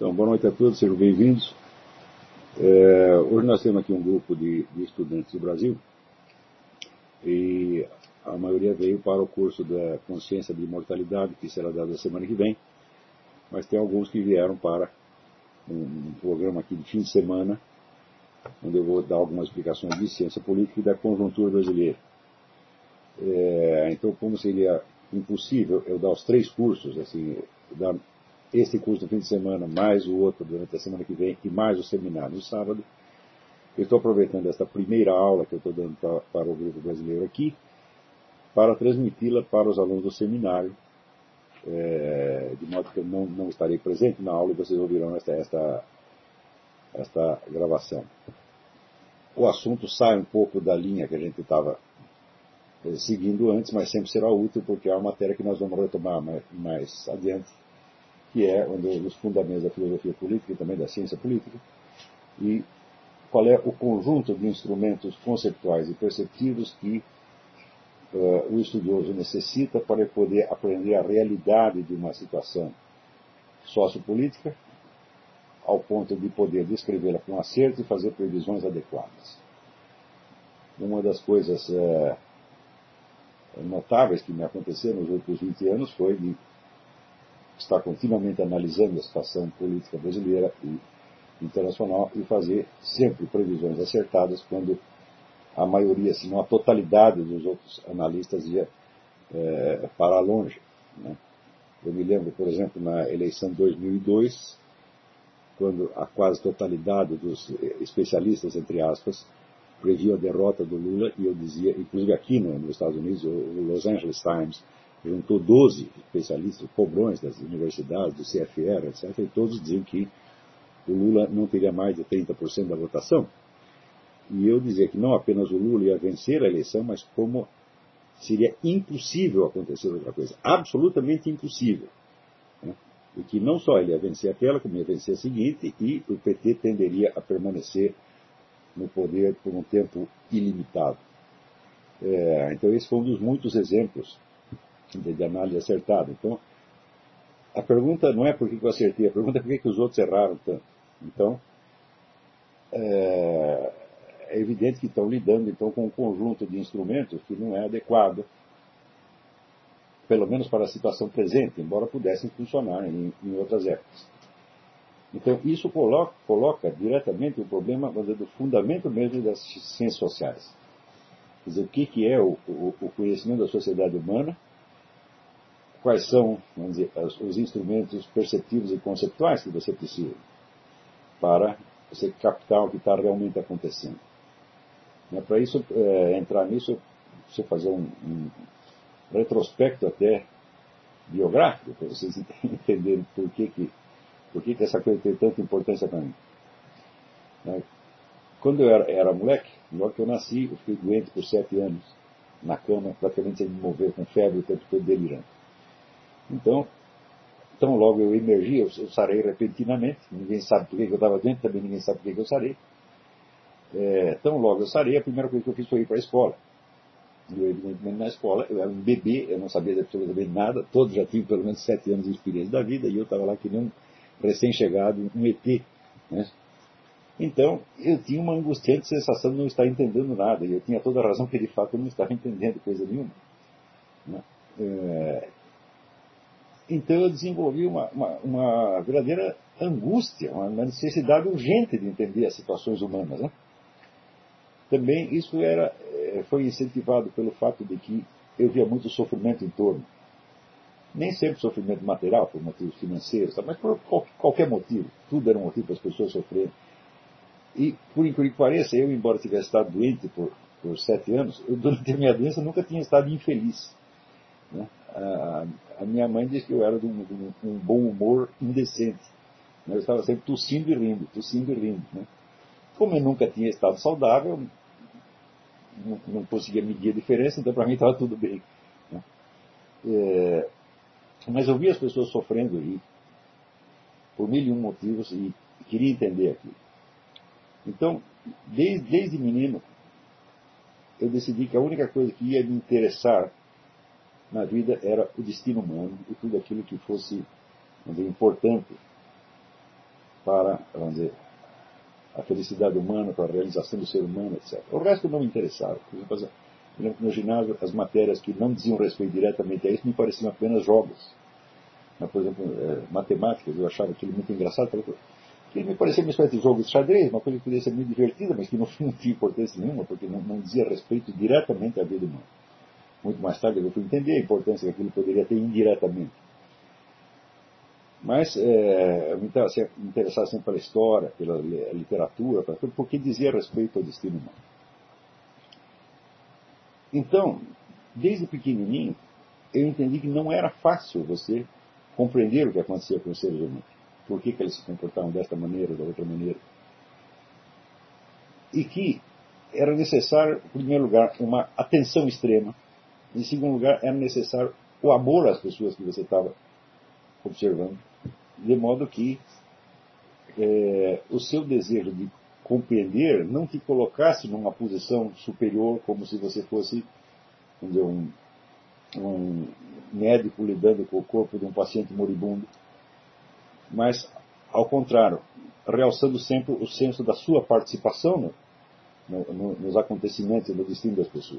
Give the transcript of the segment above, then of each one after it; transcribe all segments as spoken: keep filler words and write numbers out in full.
Então, boa noite a todos, sejam bem-vindos. É, hoje nós temos aqui um grupo de, de estudantes do Brasil e a maioria veio para o curso da Consciência de Imortalidade, que será dado a semana que vem, mas tem alguns que vieram para um, um programa aqui de fim de semana, onde eu vou dar algumas explicações de ciência política e da conjuntura brasileira. É, então, como seria impossível eu dar os três cursos, assim, dar este curso no fim de semana, mais o outro durante a semana que vem e mais o seminário no sábado, eu estou aproveitando esta primeira aula que eu estou dando para, para o grupo brasileiro aqui, para transmiti-la para os alunos do seminário, é, de modo que eu não, não estarei presente na aula e vocês ouvirão esta, esta, esta gravação. O assunto sai um pouco da linha que a gente estava é, seguindo antes, mas sempre será útil porque é uma matéria que nós vamos retomar mais, mais adiante, que é onde os fundamentos da filosofia política e também da ciência política, e qual é o conjunto de instrumentos conceptuais e perceptivos que uh, o estudioso necessita para poder aprender a realidade de uma situação sociopolítica, ao ponto de poder descrevê-la com acerto e fazer previsões adequadas. Uma das coisas uh, notáveis que me aconteceram nos últimos vinte anos foi de estar continuamente analisando a situação política brasileira e internacional e fazer sempre previsões acertadas quando a maioria, se não a totalidade dos outros analistas ia é, para longe, né? Eu me lembro, por exemplo, na eleição de dois mil e dois, quando a quase totalidade dos especialistas, entre aspas, previam a derrota do Lula, e eu dizia, inclusive aqui no, nos Estados Unidos, o Los Angeles Times juntou doze especialistas, cobrões das universidades, do C F R, etcétera, e todos diziam que o Lula não teria mais de trinta por cento da votação. E eu dizia que não apenas o Lula ia vencer a eleição, mas como seria impossível acontecer outra coisa. Absolutamente impossível. Né? E que não só ele ia vencer aquela, como ia vencer a seguinte, e o P T tenderia a permanecer no poder por um tempo ilimitado. É, então esse foi um dos muitos exemplos de análise acertada. Então, a pergunta não é por que eu acertei, a pergunta é por que os outros erraram tanto. Então, é, é evidente que estão lidando então, com um conjunto de instrumentos que não é adequado, pelo menos para a situação presente, embora pudessem funcionar em, em outras épocas. Então, isso coloca, coloca diretamente o problema dizer, do fundamento mesmo das ciências sociais. Quer dizer, o que, que é o, o, o conhecimento da sociedade humana, quais são, vamos dizer, os instrumentos perceptivos e conceptuais que você precisa para você captar o que está realmente acontecendo. Para isso, é, entrar nisso, você fazer um, um retrospecto até biográfico, para vocês entenderem por que, que, por que, que essa coisa tem tanta importância para mim. Quando eu era, era moleque, logo que eu nasci, eu fiquei doente por sete anos, na cama, praticamente sem me mover, com febre, o tempo todo delirando. Então, tão logo eu emergi, eu, eu sarei repentinamente, ninguém sabe por que eu estava doente, também ninguém sabe por que eu sarei. É, tão logo eu sarei, a primeira coisa que eu fiz foi ir para a escola. Eu, evidentemente, na escola, eu era um bebê, eu não sabia absolutamente nada, todos já tinham pelo menos sete anos de experiência da vida, e eu estava lá que nem um recém-chegado, um E T. Né? Então, eu tinha uma angustiante sensação de não estar entendendo nada, e eu tinha toda a razão que, de fato, eu não estava entendendo coisa nenhuma. Né? É, Então eu desenvolvi uma, uma, uma verdadeira angústia, uma necessidade urgente de entender as situações humanas. Né? Também isso era, foi incentivado pelo fato de que eu via muito sofrimento em torno. Nem sempre sofrimento material, por motivos financeiros, mas por qualquer motivo. Tudo era um motivo para as pessoas sofrerem. E, por incrível que pareça, eu, embora tivesse estado doente por, por sete anos, eu, durante a minha doença, nunca tinha estado infeliz. Né? A, a minha mãe disse que eu era de um, de um bom humor indecente. Eu estava sempre tossindo e rindo, tossindo e rindo. Né? Como eu nunca tinha estado saudável, não, não conseguia medir a diferença, então para mim estava tudo bem. Né? É, mas eu via as pessoas sofrendo e, por mil e um motivos, e queria entender aquilo. Então, desde, desde menino, eu decidi que a única coisa que ia me interessar na vida era o destino humano e tudo aquilo que fosse, vamos dizer, importante para, vamos dizer, a felicidade humana, para a realização do ser humano, etcétera. O resto não me interessava. Por exemplo, no ginásio, as matérias que não diziam respeito diretamente a isso me pareciam apenas jogos. Mas, por exemplo, é, matemáticas, eu achava aquilo muito engraçado. Aquilo me parecia uma espécie de jogo de xadrez, uma coisa que podia ser muito divertida, mas que não, não tinha importância nenhuma, porque não, não dizia respeito diretamente à vida humana. Muito mais tarde eu fui entender a importância que aquilo poderia ter indiretamente. Mas é, eu me interessava sempre pela história, pela literatura, pela, porque dizia respeito ao destino humano. Então, desde pequenininho, eu entendi que não era fácil você compreender o que acontecia com os seres humanos. Por que, que eles se comportavam desta maneira ou da outra maneira. E que era necessário, em primeiro lugar, uma atenção extrema. Em segundo lugar, era necessário o amor às pessoas que você estava observando. De modo que é, o seu desejo de compreender não te colocasse numa posição superior, como se você fosse, vamos dizer, um, um médico lidando com o corpo de um paciente moribundo, mas, ao contrário, realçando sempre o senso da sua participação no, no, nos acontecimentos e no destino das pessoas.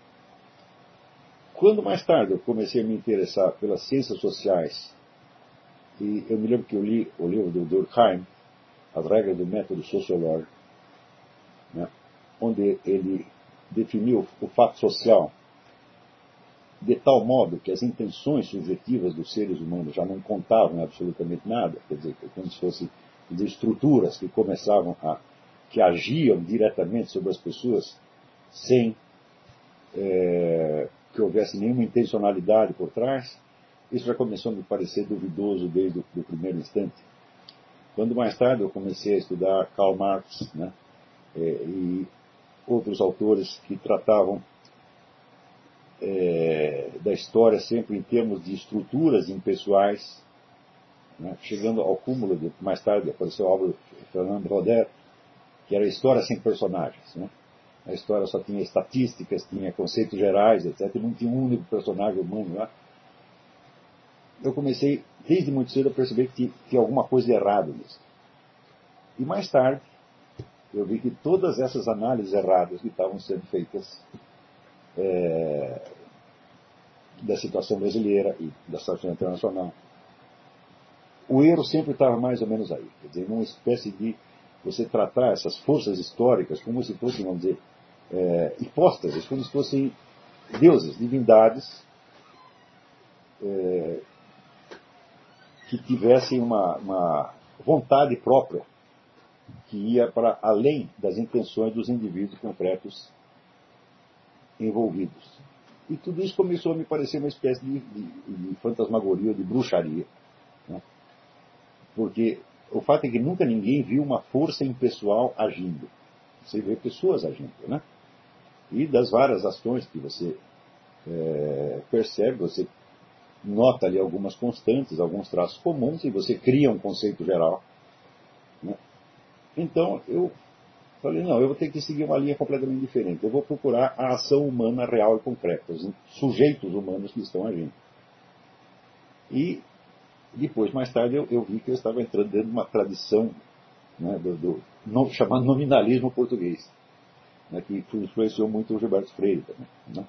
Quando mais tarde eu comecei a me interessar pelas ciências sociais, e eu me lembro que eu li o livro do Durkheim, As Regras do Método Sociológico, né, onde ele definiu o fato social de tal modo que as intenções subjetivas dos seres humanos já não contavam absolutamente nada, quer dizer, como se fossem estruturas que começavam a, que agiam diretamente sobre as pessoas sem é, que houvesse nenhuma intencionalidade por trás. Isso já começou a me parecer duvidoso desde o do primeiro instante. Quando mais tarde eu comecei a estudar Karl Marx, né, é, e outros autores que tratavam é, da história sempre em termos de estruturas impessoais, né, chegando ao cúmulo de, mais tarde apareceu a obra de Fernand Braudel, que era a história sem personagens, né? A história só tinha estatísticas, tinha conceitos gerais, etcétera, e não tinha um único personagem humano lá. Eu comecei, desde muito cedo, a perceber que tinha alguma coisa de errado nisso. E mais tarde, eu vi que todas essas análises erradas que estavam sendo feitas é, da situação brasileira e da situação internacional, o erro sempre estava mais ou menos aí. Quer dizer, numa espécie de você tratar essas forças históricas como se fossem, vamos dizer, é, hipóstases, como se fossem deuses, divindades, é, que tivessem uma, uma vontade própria que ia para além das intenções dos indivíduos concretos envolvidos. E tudo isso começou a me parecer uma espécie de, de, de fantasmagoria, de bruxaria, né? Porque o fato é que nunca ninguém viu uma força impessoal agindo. Você vê pessoas agindo, né? E das várias ações que você é, percebe, você nota ali algumas constantes, alguns traços comuns, e você cria um conceito geral, né? Então eu falei, não, eu vou ter que seguir uma linha completamente diferente. Eu vou procurar a ação humana real e concreta, os sujeitos humanos que estão agindo. E depois, mais tarde, eu, eu vi que eu estava entrando dentro de uma tradição, né, do, do no, chamado nominalismo português, né, que influenciou muito o Gilberto Freire também, né?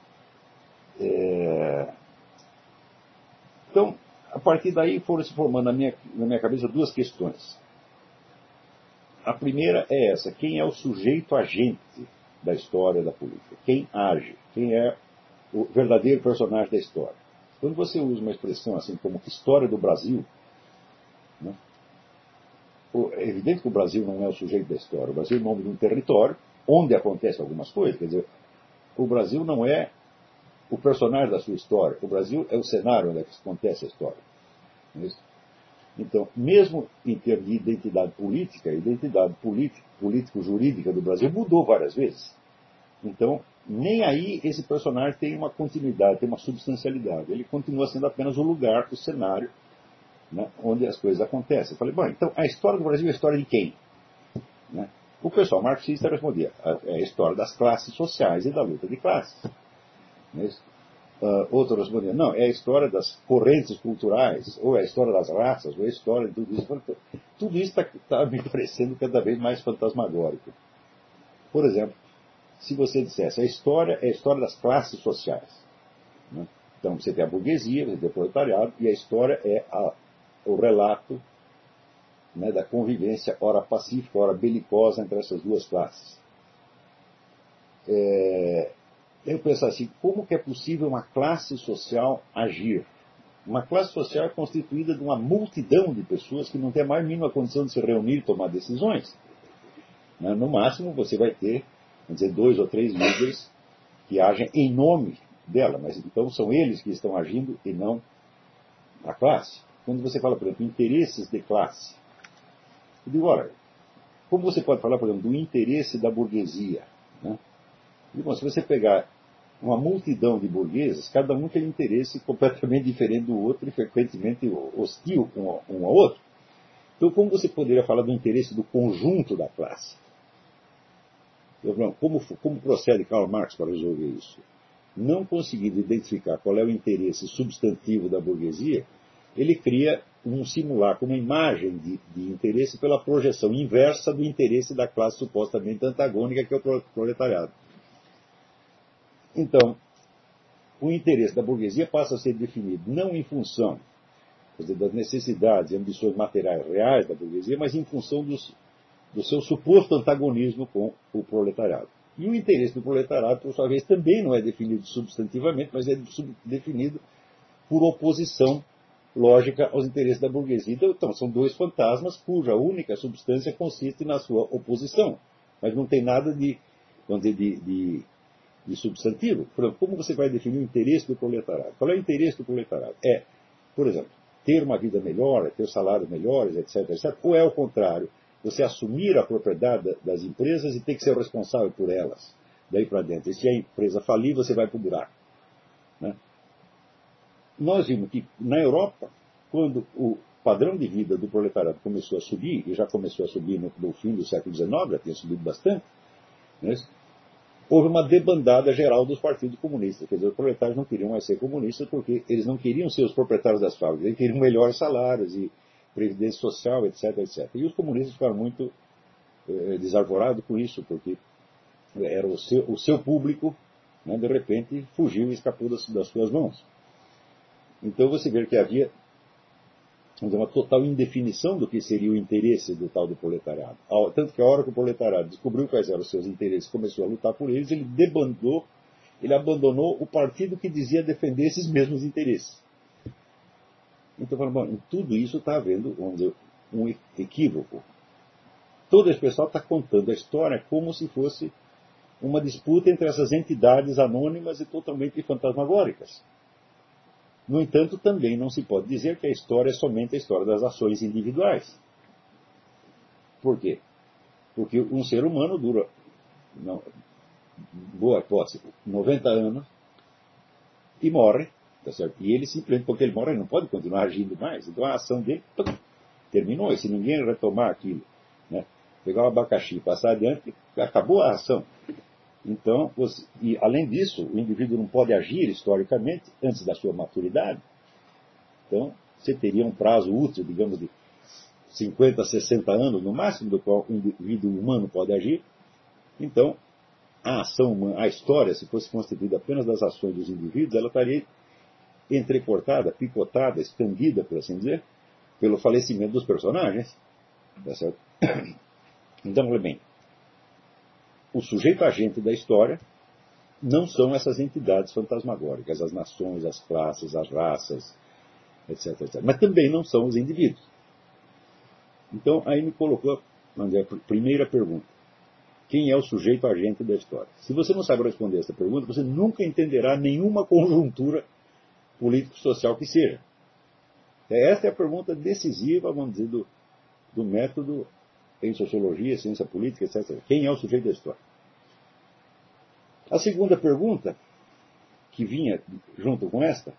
É... Então, a partir daí foram se formando na minha, na minha cabeça duas questões. A primeira é essa: quem é o sujeito agente da história da política? Quem age? Quem é o verdadeiro personagem da história? Quando você usa uma expressão assim como história do Brasil, né, é evidente que o Brasil não é o sujeito da história. O Brasil é o nome de um território onde acontecem algumas coisas. Quer dizer, o Brasil não é o personagem da sua história. O Brasil é o cenário onde acontece a história. Não é isso? Então, mesmo em termos de identidade política, a identidade político-jurídica do Brasil mudou várias vezes. Então, nem aí esse personagem tem uma continuidade, tem uma substancialidade. Ele continua sendo apenas o lugar, o cenário, né, onde as coisas acontecem. Eu falei, bom, então a história do Brasil é a história de quem? Né? O pessoal marxista respondia, é a história das classes sociais e da luta de classes. Não é isso? Uh, outro respondia, não, é a história das correntes culturais, ou é a história das raças, ou é a história de tudo isso. tudo isso está tá me parecendo cada vez mais fantasmagórico. Por exemplo, se você dissesse, a história é a história das classes sociais. Né? Então você tem a burguesia, você tem o proletariado, e a história é a, o relato, né, da convivência, ora pacífica, ora belicosa, entre essas duas classes. É, eu penso assim, como que é possível uma classe social agir? Uma classe social é constituída de uma multidão de pessoas que não tem a mais mínima condição de se reunir e tomar decisões. Né? No máximo você vai ter, vamos dizer, dois ou três líderes que agem em nome dela, mas então são eles que estão agindo e não a classe. Quando você fala, por exemplo, interesses de classe, eu digo, olha, como você pode falar, por exemplo, do interesse da burguesia? Né? E, bom, se você pegar uma multidão de burgueses, cada um tem um interesse completamente diferente do outro e frequentemente hostil um ao outro. Então, como você poderia falar do interesse do conjunto da classe? Como, como procede Karl Marx para resolver isso? Não conseguindo identificar qual é o interesse substantivo da burguesia, ele cria um simulacro, uma imagem de, de interesse pela projeção inversa do interesse da classe supostamente antagônica, que é o proletariado. Então, o interesse da burguesia passa a ser definido não em função, quer dizer, das necessidades e ambições materiais reais da burguesia, mas em função dos, do seu suposto antagonismo com o proletariado. E o interesse do proletariado, por sua vez, também não é definido substantivamente, mas é definido por oposição lógica aos interesses da burguesia. Então, são dois fantasmas cuja única substância consiste na sua oposição, mas não tem nada de, vamos dizer, de, de, de substantivo. Como você vai definir o interesse do proletariado? Qual é o interesse do proletariado? É, por exemplo, ter uma vida melhor, ter salários melhores, etc, etcétera. Ou é o contrário, você assumir a propriedade das empresas e ter que ser responsável por elas, daí para dentro. E se a empresa falir, você vai para o buraco. Né? Nós vimos que na Europa, quando o padrão de vida do proletariado começou a subir, e já começou a subir no, no fim do século dezenove, já tinha subido bastante, né? Houve uma debandada geral dos partidos comunistas. Quer dizer, os proletários não queriam mais ser comunistas porque eles não queriam ser os proprietários das fábricas, eles queriam melhores salários e previdência social, etc, etcétera. E os comunistas ficaram muito eh, desarvorados com isso, porque era o seu, o seu público, né, de repente, fugiu e escapou das, das suas mãos. Então você vê que havia uma total indefinição do que seria o interesse do tal do proletariado. Tanto que a hora que o proletariado descobriu quais eram os seus interesses, começou a lutar por eles, ele debandou, ele abandonou o partido que dizia defender esses mesmos interesses. Então, bom, em tudo isso está havendo, vamos dizer, um equívoco. Todo esse pessoal está contando a história como se fosse uma disputa entre essas entidades anônimas e totalmente fantasmagóricas. No entanto, também não se pode dizer que a história é somente a história das ações individuais. Por quê? Porque um ser humano dura, não, boa hipótese, noventa anos e morre, tá certo? E ele simplesmente, porque ele morre, ele não pode continuar agindo mais. Então a ação dele pum, terminou. E se ninguém retomar aquilo, né, pegar o abacaxi e passar adiante, acabou a ação. Então, você, e além disso, o indivíduo não pode agir historicamente antes da sua maturidade. Então, você teria um prazo útil, digamos, de cinquenta, sessenta anos, no máximo, do qual o indivíduo humano pode agir. Então, a ação humana, a história, se fosse constituída apenas das ações dos indivíduos, ela estaria entrecortada, picotada, expandida, por assim dizer, pelo falecimento dos personagens. Tá certo? Então, olha bem, o sujeito agente da história não são essas entidades fantasmagóricas, as nações, as classes, as raças, etc, etcétera. Mas também não são os indivíduos. Então, aí me colocou a primeira pergunta. Quem é o sujeito agente da história? Se você não sabe responder essa pergunta, você nunca entenderá nenhuma conjuntura político-social que seja. Essa é a pergunta decisiva, vamos dizer, do, do método em sociologia, ciência política, etcétera. Quem é o sujeito da história? A segunda pergunta, que vinha junto com esta,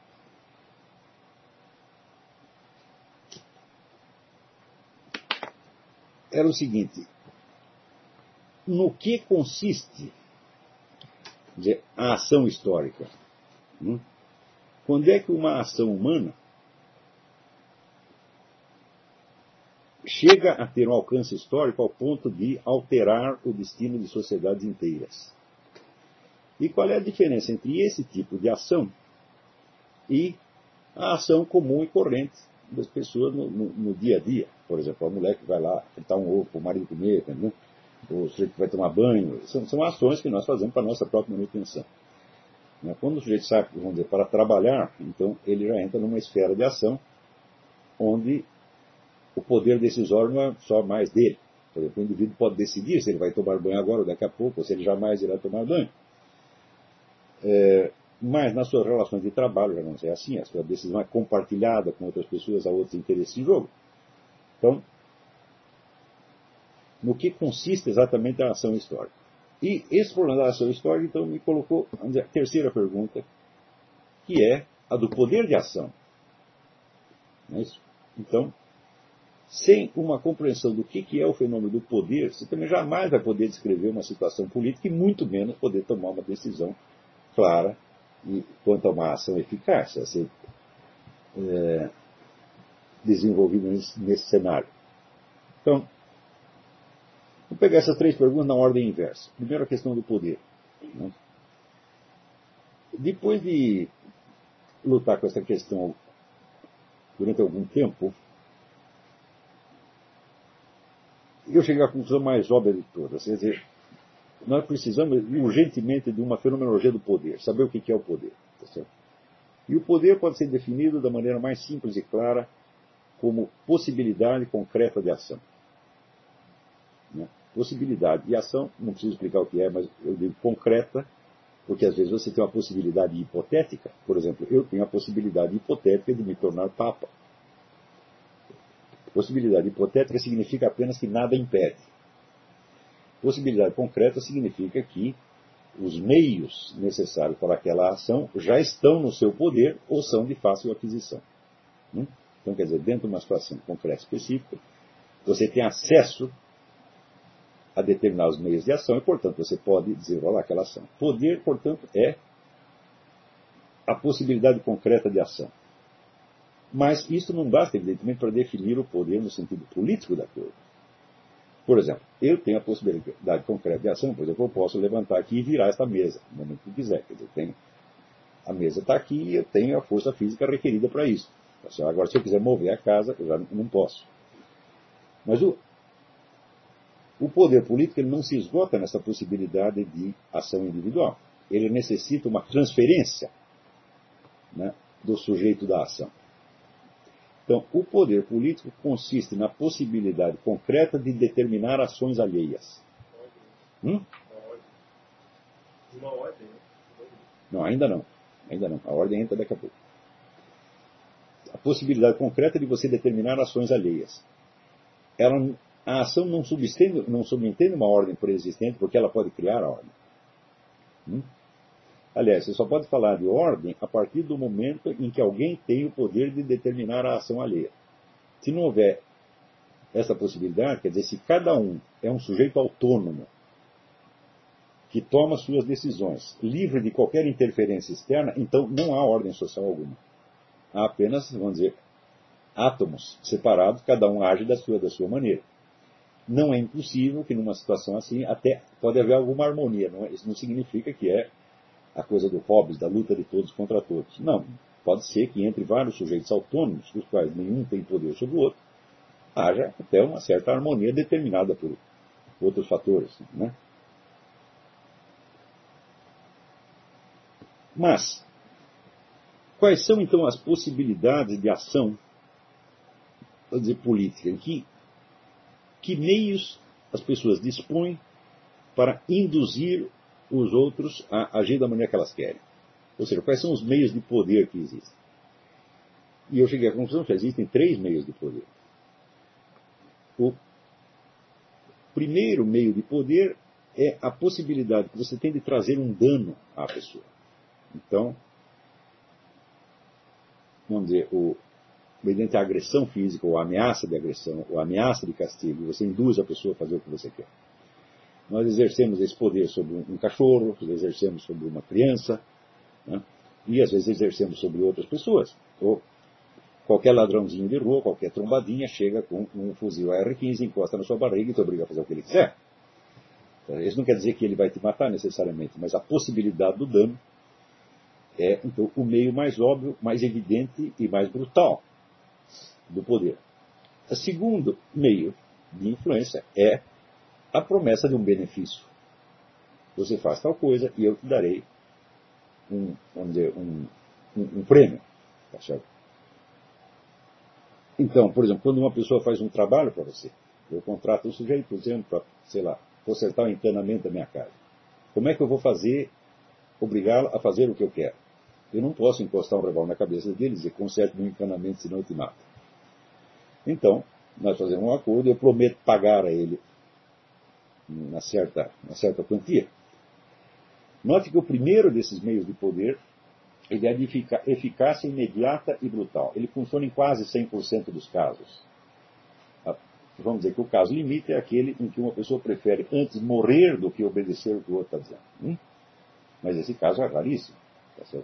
era o seguinte: no que consiste, dizer, a ação histórica? Hum? Quando é que uma ação humana chega a ter um alcance histórico ao ponto de alterar o destino de sociedades inteiras. E qual é a diferença entre esse tipo de ação e a ação comum e corrente das pessoas no, no, no dia a dia? Por exemplo, a mulher que vai lá fritar um ovo para o marido comer, entendeu? Ou o sujeito que vai tomar banho. São, são ações que nós fazemos para a nossa própria manutenção. Quando o sujeito sai, vamos dizer, para trabalhar, então ele já entra numa esfera de ação onde o poder decisório não é só mais dele. Por exemplo, o indivíduo pode decidir se ele vai tomar banho agora ou daqui a pouco, ou se ele jamais irá tomar banho. É, mas nas suas relações de trabalho já não é assim, a sua decisão é compartilhada com outras pessoas, há outros interesses em jogo. Então, no que consiste exatamente a ação histórica? E esse problema da ação histórica, então, me colocou a terceira pergunta, que é a do poder de ação. Não é isso? Então, sem uma compreensão do que é o fenômeno do poder, você também jamais vai poder descrever uma situação política e muito menos poder tomar uma decisão clara e quanto a uma ação eficaz a ser é, desenvolvida nesse, nesse cenário. Então, vou pegar essas três perguntas na ordem inversa. Primeiro, a questão do poder. Né? Depois de lutar com essa questão durante algum tempo, eu cheguei à conclusão mais óbvia de todas. Quer dizer, nós precisamos urgentemente de uma fenomenologia do poder, saber o que é o poder. Tá certo? E o poder pode ser definido da maneira mais simples e clara como possibilidade concreta de ação. Né? Possibilidade de ação, não preciso explicar o que é, mas eu digo concreta, porque às vezes você tem uma possibilidade hipotética. Por exemplo, eu tenho a possibilidade hipotética de me tornar papa. Possibilidade hipotética significa apenas que nada impede. Possibilidade concreta significa que os meios necessários para aquela ação já estão no seu poder ou são de fácil aquisição. Então, quer dizer, dentro de uma situação concreta específica, você tem acesso a determinados meios de ação e, portanto, você pode desenrolar aquela ação. Poder, portanto, é a possibilidade concreta de ação. Mas isso não basta, evidentemente, para definir o poder no sentido político da coisa. Por exemplo, eu tenho a possibilidade concreta de ação, por exemplo, eu posso levantar aqui e virar esta mesa, no momento que quiser. Quer dizer, eu tenho, a mesa está aqui e eu tenho a força física requerida para isso. Agora, se eu quiser mover a casa, eu já não posso. Mas o, o poder político ele não se esgota nessa possibilidade de ação individual. Ele necessita uma transferência, né, do sujeito da ação. Então, o poder político consiste na possibilidade concreta de determinar ações alheias. Hum? Uma ordem, né? Não, ainda não. Ainda não. A ordem entra daqui a pouco. A possibilidade concreta de você determinar ações alheias. Ela, a ação não subentende, não subentende uma ordem preexistente, porque ela pode criar a ordem. Hum? Aliás, você só pode falar de ordem a partir do momento em que alguém tem o poder de determinar a ação alheia. Se não houver essa possibilidade, quer dizer, se cada um é um sujeito autônomo, que toma suas decisões, livre de qualquer interferência externa, então não há ordem social alguma. Há apenas, vamos dizer, átomos separados, cada um age da sua, da sua maneira. Não é impossível que numa situação assim até pode haver alguma harmonia. Não é? Isso não significa que é a coisa do Hobbes, da luta de todos contra todos. Não. Pode ser que entre vários sujeitos autônomos, dos quais nenhum tem poder sobre o outro, haja até uma certa harmonia determinada por outros fatores. Né? Mas, quais são então as possibilidades de ação, vou dizer, política? Em que, que meios as pessoas dispõem para induzir os outros a agir da maneira que elas querem? Ou seja, quais são os meios de poder que existem? E eu cheguei à conclusão que existem três meios de poder. O primeiro meio de poder é a possibilidade que você tem de trazer um dano à pessoa. Então, vamos dizer, o, mediante a agressão física, ou a ameaça de agressão, ou a ameaça de castigo, você induz a pessoa a fazer o que você quer. Nós exercemos esse poder sobre um cachorro, exercemos sobre uma criança, né? E às vezes exercemos sobre outras pessoas. Ou qualquer ladrãozinho de rua, qualquer trombadinha, chega com um fuzil A R quinze, encosta na sua barriga e te obriga a fazer o que ele quiser. Isso não quer dizer que ele vai te matar necessariamente, mas a possibilidade do dano é, então, o meio mais óbvio, mais evidente e mais brutal do poder. O segundo meio de influência é a promessa de um benefício. Você faz tal coisa e eu te darei um, vamos dizer, um, um, um prêmio. Tá certo? Então, por exemplo, quando uma pessoa faz um trabalho para você, eu contrato um sujeito, por exemplo, para, sei lá, consertar o encanamento da minha casa. Como é que eu vou fazer, obrigá-lo a fazer o que eu quero? Eu não posso encostar um revólver na cabeça dele e dizer, conserte meu encanamento, senão eu te mato. Então, nós fazemos um acordo e eu prometo pagar a ele uma certa, uma certa quantia. Note que o primeiro desses meios de poder, ele é de eficácia imediata e brutal. Ele funciona em quase cem por cento dos casos. Vamos dizer que o caso limite é aquele em que uma pessoa prefere antes morrer do que obedecer o que o outro está dizendo. Hum? Mas esse caso é raríssimo. Tá certo?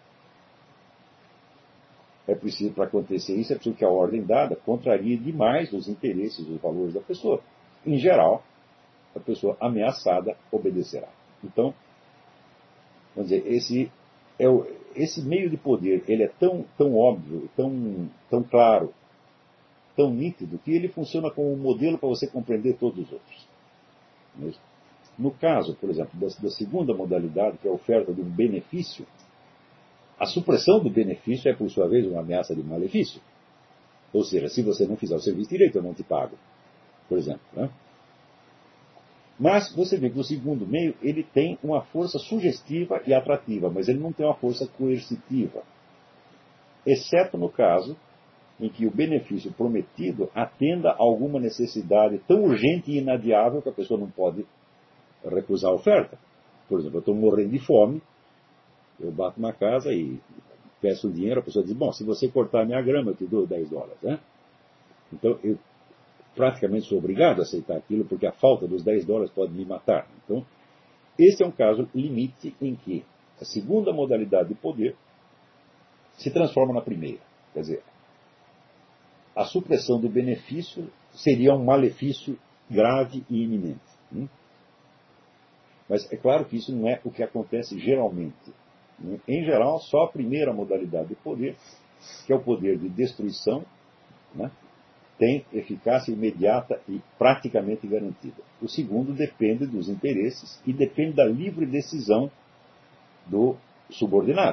É preciso, para acontecer isso, é preciso que a ordem dada contrarie demais os interesses e os valores da pessoa. Em geral, a pessoa ameaçada obedecerá. Então, vamos dizer, esse, é o, esse meio de poder, ele é tão, tão óbvio, tão, tão claro, tão nítido, que ele funciona como um modelo para você compreender todos os outros. No caso, por exemplo, da, da segunda modalidade, que é a oferta de um benefício, a supressão do benefício é, por sua vez, uma ameaça de malefício. Ou seja, se você não fizer o serviço direito, eu não te pago, por exemplo. Né? Mas você vê que o segundo meio, ele tem uma força sugestiva e atrativa, mas ele não tem uma força coercitiva. Exceto no caso em que o benefício prometido atenda a alguma necessidade tão urgente e inadiável que a pessoa não pode recusar a oferta. Por exemplo, eu estou morrendo de fome, eu bato na casa e peço dinheiro, a pessoa diz, bom, se você cortar a minha grama, eu te dou dez dólares. Né? Então, eu praticamente sou obrigado a aceitar aquilo, porque a falta dos dez dólares pode me matar. Então, esse é um caso limite em que a segunda modalidade de poder se transforma na primeira. Quer dizer, a supressão do benefício seria um malefício grave e iminente. Hum? Mas é claro que isso não é o que acontece geralmente. Em geral, só a primeira modalidade de poder, que é o poder de destruição, né, tem eficácia imediata e praticamente garantida. O segundo depende dos interesses e depende da livre decisão do subordinado.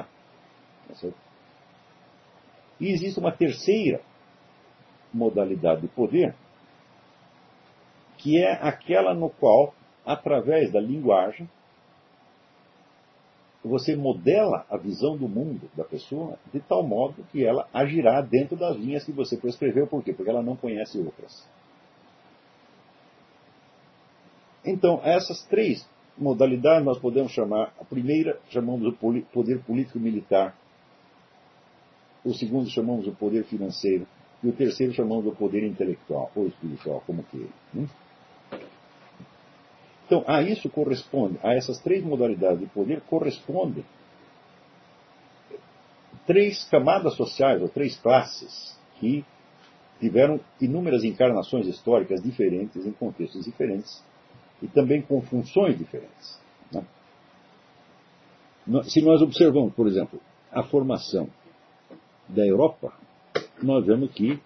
E existe uma terceira modalidade de poder, que é aquela no qual, através da linguagem, você modela a visão do mundo da pessoa de tal modo que ela agirá dentro das linhas que você prescreveu. Por quê? Porque ela não conhece outras. Então, essas três modalidades nós podemos chamar, a primeira chamamos o poder político-militar, o segundo chamamos o poder financeiro, e o terceiro chamamos o poder intelectual, ou espiritual, como queira. Hum? Então, a isso corresponde, a essas três modalidades de poder, correspondem três camadas sociais, ou três classes, que tiveram inúmeras encarnações históricas diferentes, em contextos diferentes, e também com funções diferentes. Né? Se nós observamos, por exemplo, a formação da Europa, nós vemos que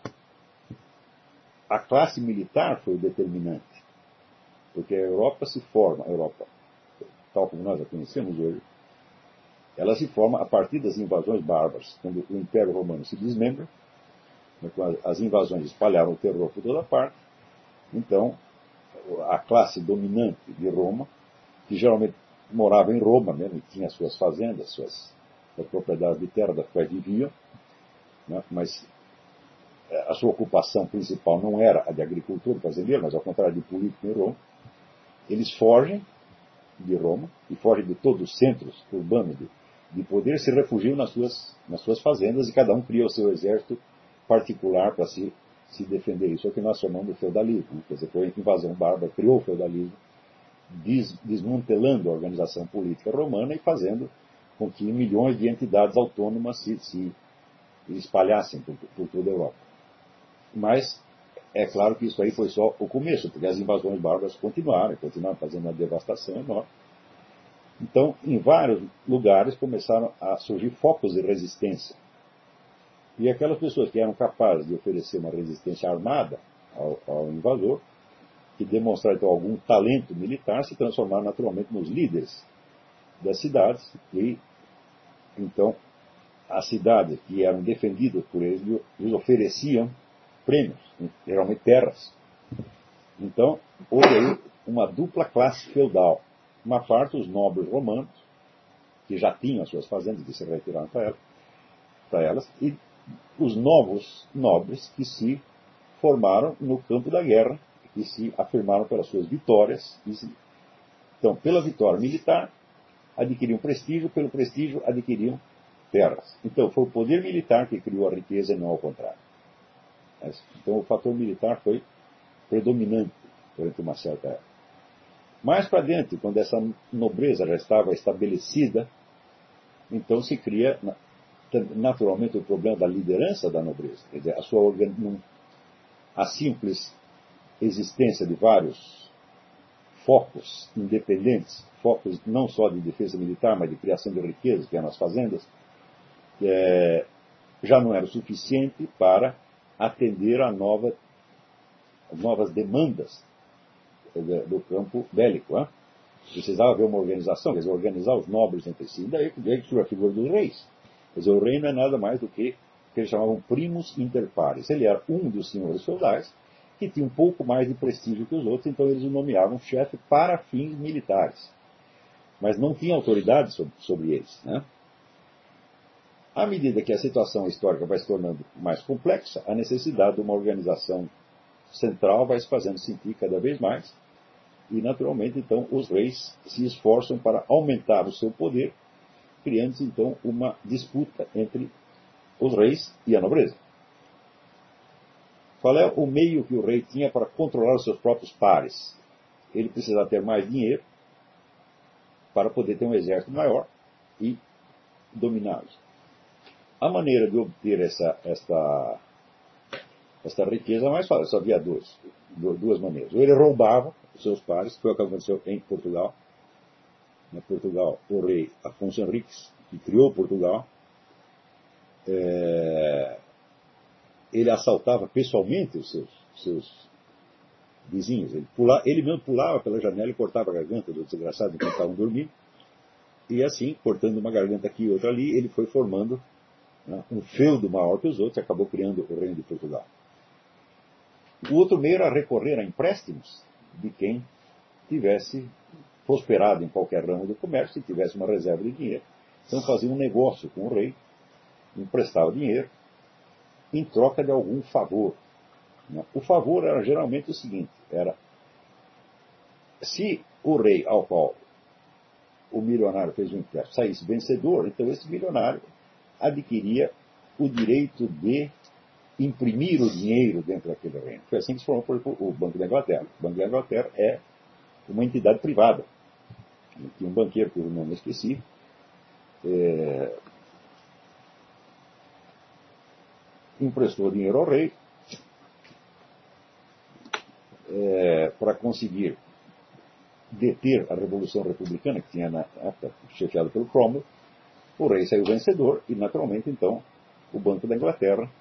a classe militar foi o determinante. Porque a Europa se forma, a Europa, tal como nós a conhecemos hoje, ela se forma a partir das invasões bárbaras. Quando o Império Romano se desmembra, as invasões espalharam o terror por toda parte, então a classe dominante de Roma, que geralmente morava em Roma mesmo, e tinha suas fazendas, suas, suas propriedades de terra das quais viviam, né, mas a sua ocupação principal não era a de agricultura fazendeira, mas ao contrário de político em Roma. Eles fogem de Roma e fogem de todos os centros urbanos de, de poder, se refugiam nas suas, nas suas fazendas e cada um cria o seu exército particular para se, se defender. Isso é o que nós chamamos de feudalismo. Né? Quer dizer, foi a invasão bárbara, criou o feudalismo, des, desmantelando a organização política romana e fazendo com que milhões de entidades autônomas se, se e espalhassem por, por toda a Europa. Mas é claro que isso aí foi só o começo, porque as invasões bárbaras continuaram, continuaram fazendo uma devastação enorme. Então, em vários lugares começaram a surgir focos de resistência. E aquelas pessoas que eram capazes de oferecer uma resistência armada ao, ao invasor, que demonstraram então algum talento militar, se transformaram naturalmente nos líderes das cidades. E então as cidades que eram defendidas por eles lhes ofereciam prêmios, geralmente terras. Então houve aí uma dupla classe feudal. Uma parte, os nobres romanos, que já tinham as suas fazendas, que se retiraram para elas, para elas, e os novos nobres que se formaram no campo da guerra, que se afirmaram pelas suas vitórias. Se... Então, pela vitória militar, adquiriam prestígio, pelo prestígio, adquiriam terras. Então, foi o poder militar que criou a riqueza e não ao contrário. Então, o fator militar foi predominante durante uma certa época. Mais para dentro, quando essa nobreza já estava estabelecida, então se cria naturalmente o problema da liderança da nobreza. Quer dizer, a, sua, a simples existência de vários focos independentes, focos não só de defesa militar, mas de criação de riquezas, que eram as fazendas, é, já não era o suficiente para atender a nova, novas demandas do campo bélico. Hein? Precisava haver uma organização, quer dizer, organizar os nobres entre si. Daí que surge a figura dos reis. Quer dizer, o rei não é nada mais do que o que eles chamavam primus inter pares. Ele era um dos senhores feudais que tinha um pouco mais de prestígio que os outros, então eles o nomeavam chefe para fins militares. Mas não tinha autoridade sobre, sobre eles. Né? À medida que a situação histórica vai se tornando mais complexa, a necessidade de uma organização central vai se fazendo sentir cada vez mais, e naturalmente então os reis se esforçam para aumentar o seu poder, criando-se então uma disputa entre os reis e a nobreza. Qual é o meio que o rei tinha para controlar os seus próprios pares? Ele precisava ter mais dinheiro para poder ter um exército maior e dominá-los. A maneira de obter essa, esta Esta riqueza mais fácil, só havia duas, duas maneiras. Ou ele roubava os seus pares, que foi o que aconteceu em Portugal. Em Portugal, o rei Afonso Henriques, que criou Portugal, é, ele assaltava pessoalmente os seus, seus vizinhos. Ele, pula, ele mesmo pulava pela janela e cortava a garganta do desgraçado enquanto estavam dormindo. E assim, cortando uma garganta aqui e outra ali, ele foi formando, né, um feudo maior que os outros e acabou criando o reino de Portugal. O outro meio era recorrer a empréstimos de quem tivesse prosperado em qualquer ramo do comércio e tivesse uma reserva de dinheiro. Então fazia um negócio com o rei, emprestava dinheiro em troca de algum favor. O favor era geralmente o seguinte, era se o rei ao qual o milionário fez um empréstimo saísse vencedor, então esse milionário adquiria o direito de imprimir o dinheiro dentro daquele reino. Foi assim que se formou o Banco da Inglaterra. O Banco da Inglaterra é uma entidade privada. Tinha um banqueiro, cujo nome eu esqueci, é, emprestou dinheiro ao rei é, para conseguir deter a Revolução Republicana, que tinha na época chefiada pelo Cromwell. O rei saiu vencedor e, naturalmente, então, o Banco da Inglaterra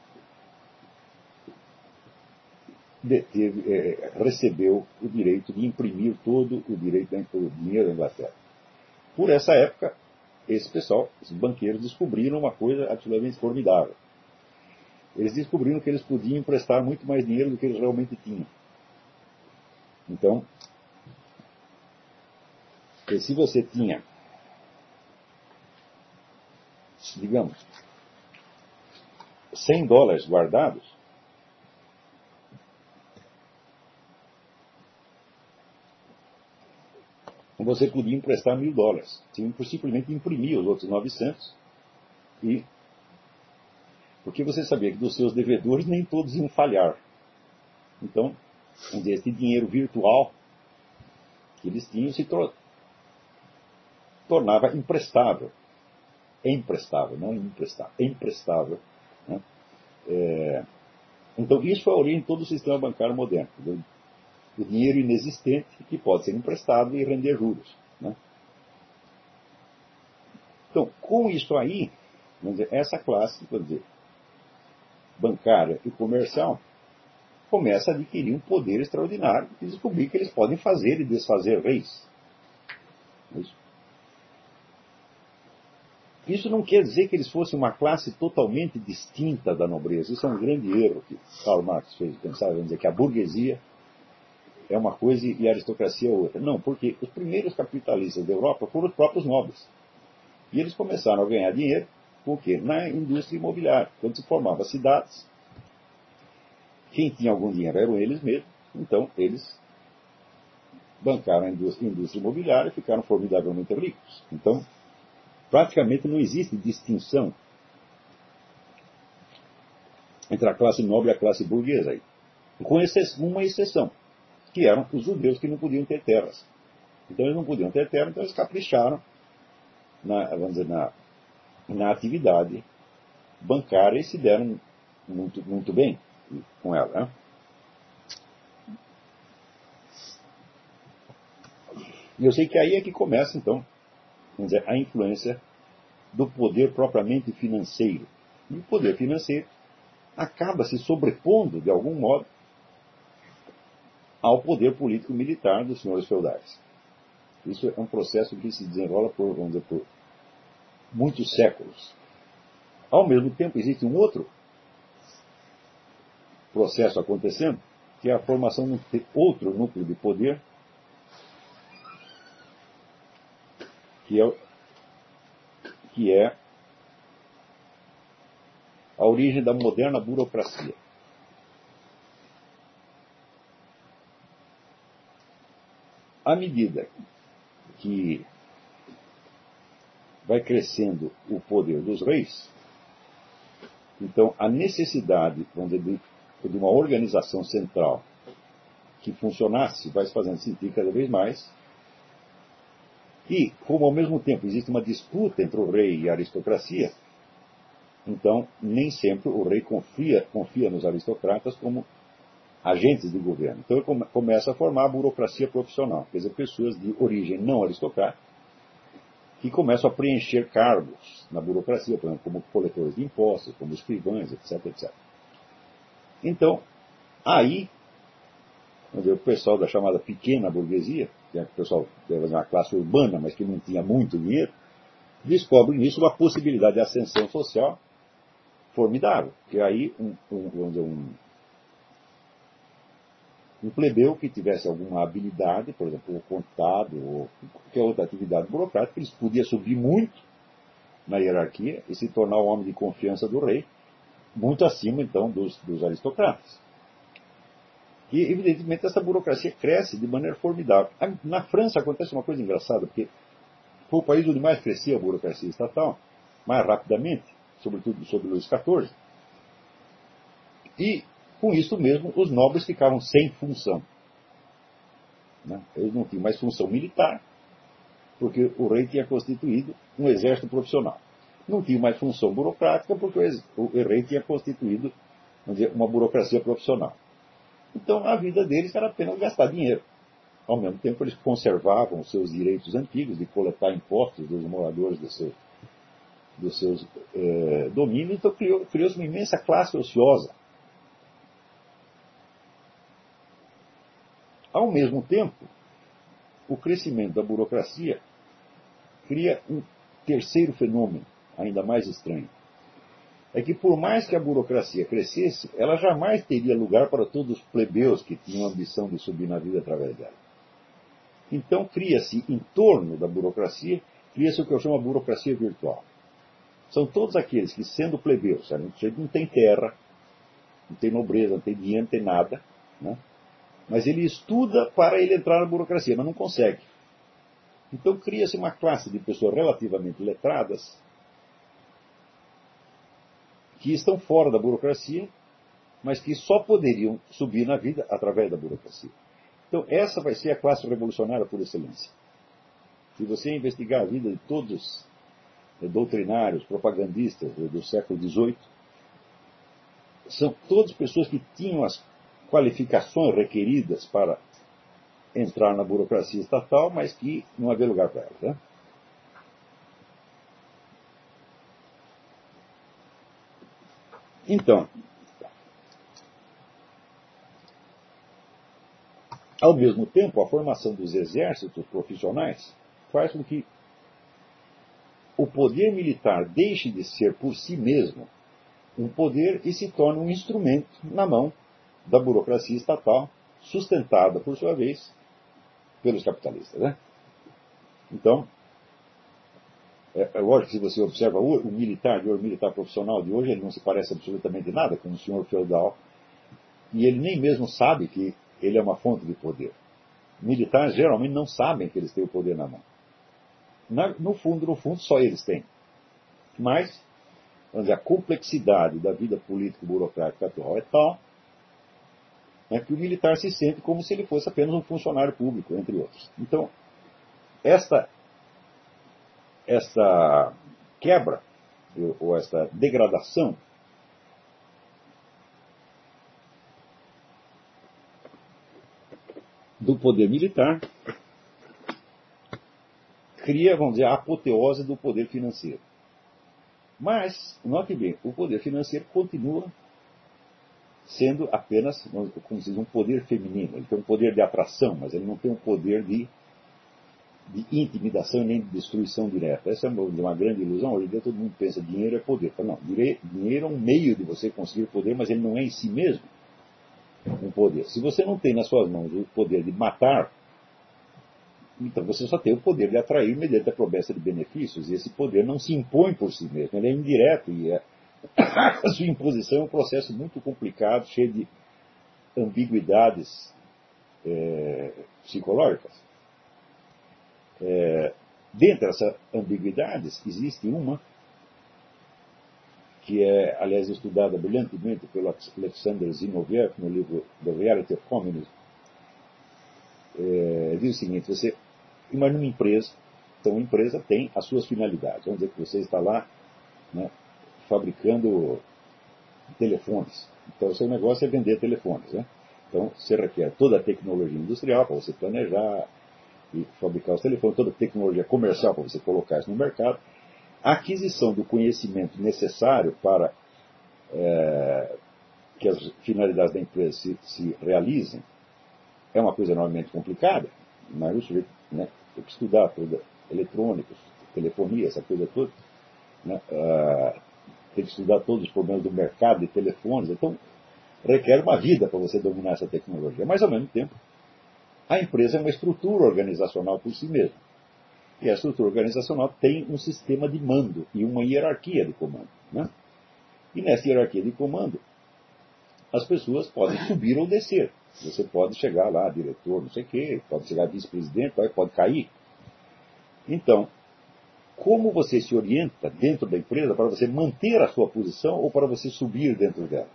deteve, é, recebeu o direito de imprimir todo o direito do dinheiro da Inglaterra. Por essa época, esse pessoal, esses banqueiros, descobriram uma coisa absolutamente formidável. Eles descobriram que eles podiam emprestar muito mais dinheiro do que eles realmente tinham. Então, se você tinha, digamos, cem dólares guardados, você podia emprestar mil dólares. Você simplesmente imprimia os outros novecentos, e, porque você sabia que dos seus devedores nem todos iam falhar. Então, esse dinheiro virtual que eles tinham se tor- tornava emprestável. Emprestável, não emprestável. Emprestável, né, É, então, isso foi a origem de todo o sistema bancário moderno. Do, do dinheiro inexistente que pode ser emprestado e render juros. Né? Então, com isso aí, vamos dizer, essa classe, vamos dizer, bancária e comercial, começa a adquirir um poder extraordinário e descobrir que eles podem fazer e desfazer reis. Isso. Isso não quer dizer que eles fossem uma classe totalmente distinta da nobreza. Isso é um grande erro que Karl Marx fez pensar, vamos dizer, que a burguesia é uma coisa e a aristocracia é outra. Não, porque os primeiros capitalistas da Europa foram os próprios nobres. E eles começaram a ganhar dinheiro com o quê? Na indústria imobiliária. Quando se formavam cidades, quem tinha algum dinheiro eram eles mesmos. Então, eles bancaram a indústria, a indústria imobiliária e ficaram formidavelmente ricos. Então, praticamente não existe distinção entre a classe nobre e a classe burguesa aí. Com uma exceção, que eram os judeus que não podiam ter terras. Então eles não podiam ter terra, então eles capricharam na, vamos dizer, na, na atividade bancária e se deram muito, muito bem com ela. Né? E eu sei que aí é que começa, então, vamos dizer, a influência do poder propriamente financeiro. E o poder financeiro acaba se sobrepondo, de algum modo, ao poder político-militar dos senhores feudais. Isso é um processo que se desenrola por, vamos dizer, por muitos séculos. Ao mesmo tempo, existe um outro processo acontecendo, que é a formação de outro núcleo de poder, que é, que é a origem da moderna burocracia. À medida que vai crescendo o poder dos reis, então a necessidade, vamos dizer, de uma organização central que funcionasse vai se fazendo sentir cada vez mais. E, como ao mesmo tempo existe uma disputa entre o rei e a aristocracia, então nem sempre o rei confia, confia nos aristocratas como agentes de governo. Então ele começa a formar a burocracia profissional, quer dizer, pessoas de origem não aristocrática, que começam a preencher cargos na burocracia, por exemplo, como coletores de impostos, como escrivães, etc, etcétera. Então, aí, vamos dizer, o pessoal da chamada pequena burguesia, que é o pessoal de uma classe urbana, mas que não tinha muito dinheiro, descobre nisso uma possibilidade de ascensão social formidável. Que aí, um, um, vamos dizer, um, um plebeu que tivesse alguma habilidade, por exemplo, o contado ou qualquer outra atividade burocrática, eles podiam subir muito na hierarquia e se tornar o homem de confiança do rei, muito acima, então, dos, dos aristocratas. E, evidentemente, essa burocracia cresce de maneira formidável. Na França acontece uma coisa engraçada, porque foi o país onde mais crescia a burocracia estatal, mais rapidamente, sobretudo sob Luís quatorze. E, com isso mesmo, os nobres ficavam sem função. Né? Eles não tinham mais função militar, porque o rei tinha constituído um exército profissional. Não tinha mais função burocrática, porque o rei tinha constituído, vamos dizer, uma burocracia profissional. Então, a vida deles era apenas gastar dinheiro. Ao mesmo tempo, eles conservavam os seus direitos antigos de coletar impostos dos moradores dos seus, dos seus eh, domínios. Então, criou, criou-se uma imensa classe ociosa. Ao mesmo tempo, o crescimento da burocracia cria um terceiro fenômeno, ainda mais estranho. É que por mais que a burocracia crescesse, ela jamais teria lugar para todos os plebeus que tinham a ambição de subir na vida através dela. Então cria-se, em torno da burocracia, cria-se o que eu chamo de burocracia virtual. São todos aqueles que, sendo plebeus, não tem terra, não tem nobreza, não tem dinheiro, não tem nada, né? Mas ele estuda para ele entrar na burocracia, mas não consegue. Então cria-se uma classe de pessoas relativamente letradas, que estão fora da burocracia, mas que só poderiam subir na vida através da burocracia. Então, essa vai ser a classe revolucionária por excelência. Se você investigar a vida de todos os doutrinários, propagandistas do século dezoito, são todas pessoas que tinham as qualificações requeridas para entrar na burocracia estatal, mas que não havia lugar para elas. Né? Então, ao mesmo tempo, a formação dos exércitos profissionais faz com que o poder militar deixe de ser por si mesmo um poder e se torne um instrumento na mão da burocracia estatal, sustentada, por sua vez, pelos capitalistas. Né? Então, é, é lógico que se você observa o, o militar de hoje, o militar profissional de hoje, ele não se parece absolutamente nada com o senhor feudal, e ele nem mesmo sabe que ele é uma fonte de poder. Militares geralmente não sabem que eles têm o poder na mão. Na, no fundo, no fundo, só eles têm. Mas, onde a complexidade da vida político-burocrática atual é tal, né, que o militar se sente como se ele fosse apenas um funcionário público, entre outros. Então, esta, esta quebra, ou esta degradação, do poder militar, cria, vamos dizer, a apoteose do poder financeiro. Mas, note bem, o poder financeiro continua sendo apenas, como se diz, um poder feminino. Ele tem um poder de atração, mas ele não tem um poder de, de intimidação nem de destruição direta. Essa é uma, uma grande ilusão. Hoje em dia todo mundo pensa que dinheiro é poder. Não, dinheiro é um meio de você conseguir poder, mas ele não é em si mesmo um poder. Se você não tem nas suas mãos o poder de matar, então você só tem o poder de atrair mediante a promessa de benefícios, e esse poder não se impõe por si mesmo, ele é indireto, e é... a sua imposição é um processo muito complicado, cheio de ambiguidades é, psicológicas. É, dentre essas ambiguidades, existe uma que é, aliás, estudada brilhantemente pelo Alexander Zinoviev no livro The Reality of Communism. É, diz o seguinte: você imagina uma empresa, então uma empresa tem as suas finalidades. Vamos dizer que você está lá, né, fabricando telefones. Então o seu negócio é vender telefones. Né? Então você requer toda a tecnologia industrial para você planejar e fabricar os telefones, toda a tecnologia comercial para você colocar isso no mercado. A aquisição do conhecimento necessário para é, que as finalidades da empresa se, se realizem é uma coisa enormemente complicada, mas o sujeito, né, tem que estudar tudo, eletrônicos, telefonia, essa coisa toda, né, uh, tem que estudar todos os problemas do mercado de telefones, então requer uma vida para você dominar essa tecnologia. Mas, ao mesmo tempo, a empresa é uma estrutura organizacional por si mesma. E a estrutura organizacional tem um sistema de mando e uma hierarquia de comando. Né? E nessa hierarquia de comando, as pessoas podem subir ou descer. Você pode chegar lá, diretor, não sei o quê, pode chegar vice-presidente, pode cair. Então, como você se orienta dentro da empresa para você manter a sua posição ou para você subir dentro dela?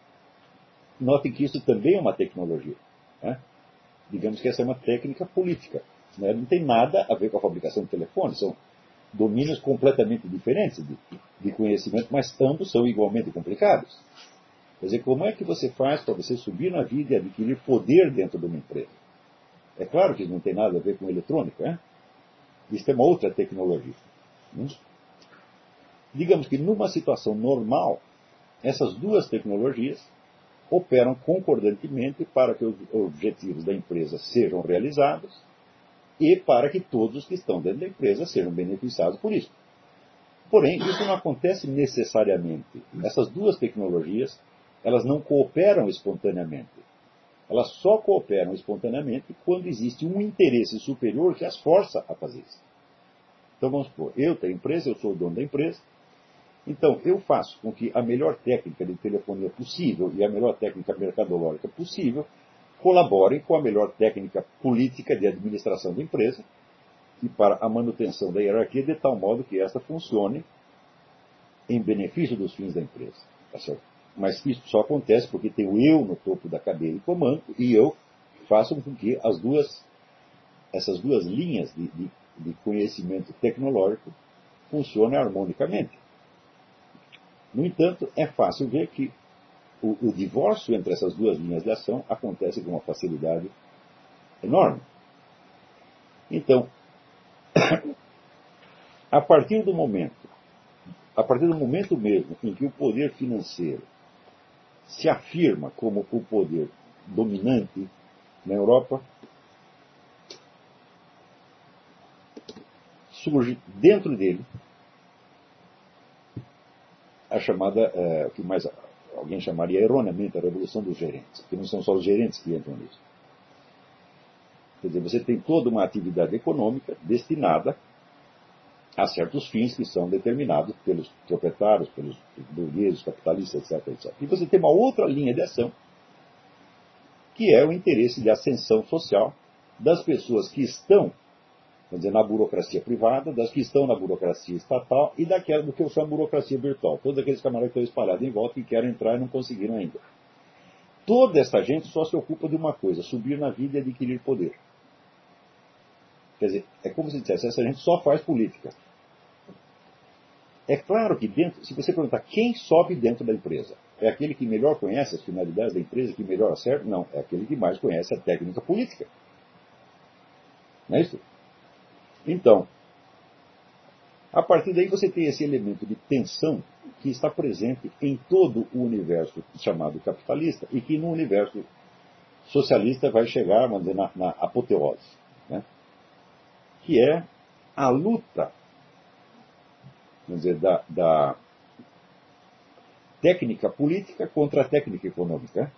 Notem que isso também é uma tecnologia. Né? Digamos que essa é uma técnica política. Né? Não tem nada a ver com a fabricação de telefones. São domínios completamente diferentes de, de conhecimento, mas ambos são igualmente complicados. Quer dizer, como é que você faz para você subir na vida e adquirir poder dentro de uma empresa? É claro que isso não tem nada a ver com eletrônica. Né? Isso é uma outra tecnologia. Hum? Digamos que numa situação normal, essas duas tecnologias operam concordantemente para que os objetivos da empresa sejam realizados e para que todos os que estão dentro da empresa sejam beneficiados por isso. Porém, isso não acontece necessariamente. Essas duas tecnologias, elas não cooperam espontaneamente. Elas só cooperam espontaneamente quando existe um interesse superior que as força a fazer isso. Então vamos supor, eu tenho empresa, eu sou o dono da empresa, então eu faço com que a melhor técnica de telefonia possível e a melhor técnica mercadológica possível colaborem com a melhor técnica política de administração da empresa e para a manutenção da hierarquia de tal modo que esta funcione em benefício dos fins da empresa. Tá certo? Mas isso só acontece porque tem o eu no topo da cadeia de comando e eu faço com que as duas, essas duas linhas de, de, de conhecimento tecnológico funcionem harmonicamente. No entanto, é fácil ver que o, o divórcio entre essas duas linhas de ação acontece com uma facilidade enorme. Então, a partir do momento, a partir do momento mesmo em que o poder financeiro se afirma como o poder dominante na Europa, surge dentro dele a chamada, é, o que mais alguém chamaria erroneamente a revolução dos gerentes, que não são só os gerentes que entram nisso. Quer dizer, você tem toda uma atividade econômica destinada a certos fins que são determinados pelos proprietários, pelos burgueses, capitalistas, etc, etcétera. E você tem uma outra linha de ação, que é o interesse de ascensão social das pessoas que estão, vamos dizer, na burocracia privada, das que estão na burocracia estatal e daquela do que eu chamo de burocracia virtual. Todos aqueles camaradas que estão espalhados em volta e querem entrar e não conseguiram ainda. Toda essa gente só se ocupa de uma coisa, subir na vida e adquirir poder. Quer dizer, é como se dissesse, essa gente só faz política. É claro que dentro, se você perguntar quem sobe dentro da empresa, é aquele que melhor conhece as finalidades da empresa, que melhor acerta? Não, é aquele que mais conhece a técnica política. Não é isso? Então, a partir daí você tem esse elemento de tensão que está presente em todo o universo chamado capitalista e que no universo socialista vai chegar, vamos dizer, na, na apoteose, né? Que é a luta, vamos dizer, da, da técnica política contra a técnica econômica.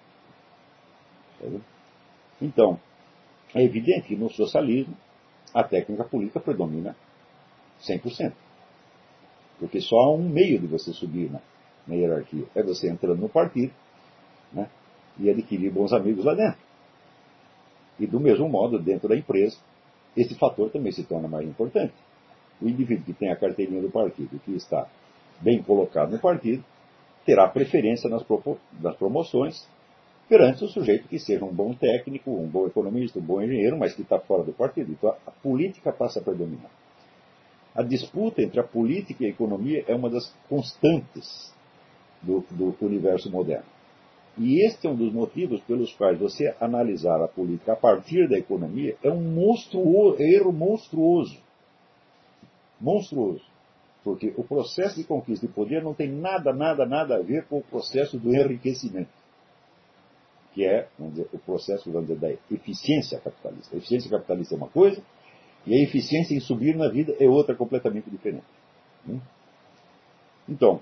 Então, é evidente que no socialismo a técnica política predomina cem por cento. Porque só há um meio de você subir na, na hierarquia. É você entrando no partido, né, e adquirir bons amigos lá dentro. E do mesmo modo, dentro da empresa, esse fator também se torna mais importante. O indivíduo que tem a carteirinha do partido, que está bem colocado no partido, terá preferência nas, nas promoções perante o sujeito que seja um bom técnico, um bom economista, um bom engenheiro, mas que está fora do partido. Então a política passa a predominar. A disputa entre a política e a economia é uma das constantes do, do universo moderno. E este é um dos motivos pelos quais você analisar a política a partir da economia é um monstruoso, erro monstruoso. Monstruoso. Porque o processo de conquista de poder não tem nada, nada, nada a ver com o processo do enriquecimento. Que é, vamos dizer, o processo, vamos dizer, da eficiência capitalista. A eficiência capitalista é uma coisa, e a eficiência em subir na vida é outra completamente diferente. Então,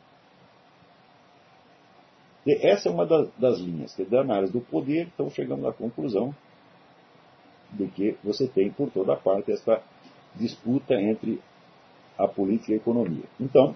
essa é uma das, das linhas que, da análise do poder, estão chegando à conclusão de que você tem, por toda parte, essa disputa entre a política e a economia. Então,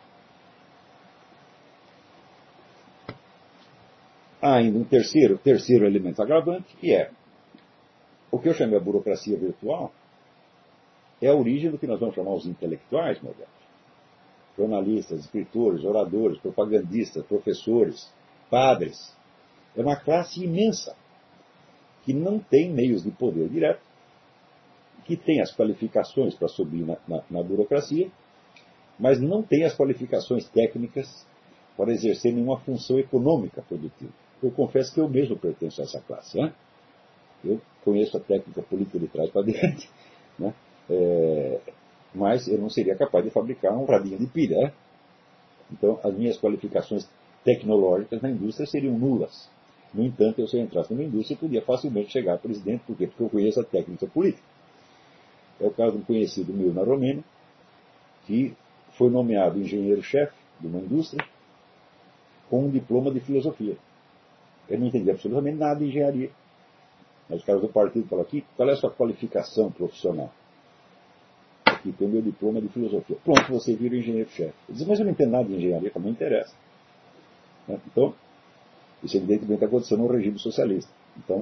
há ainda um terceiro, terceiro elemento agravante, que é o que eu chamei a burocracia virtual, é a origem do que nós vamos chamar os intelectuais modernos. Jornalistas, escritores, oradores, propagandistas, professores, padres. É uma classe imensa que não tem meios de poder direto, que tem as qualificações para subir na, na, na burocracia, mas não tem as qualificações técnicas para exercer nenhuma função econômica produtiva. Eu confesso que eu mesmo pertenço a essa classe. Né? Eu conheço a técnica política de trás para dentro, né? É, mas eu não seria capaz de fabricar um radinho de pilha. Né? Então, as minhas qualificações tecnológicas na indústria seriam nulas. No entanto, eu, se eu entrasse numa indústria, eu podia facilmente chegar a presidente. Por quê? Porque eu conheço a técnica política. É o caso de um conhecido meu na Romênia, que foi nomeado engenheiro-chefe de uma indústria com um diploma de filosofia. Ele não entendia absolutamente nada de engenharia. Mas os caras do partido falaram aqui, qual é a sua qualificação profissional? Aqui tem o meu diploma de filosofia. Pronto, você vira engenheiro-chefe. Ele diz, mas eu não entendo nada de engenharia, como não interessa. Então, isso evidentemente está acontecendo no regime socialista. Então,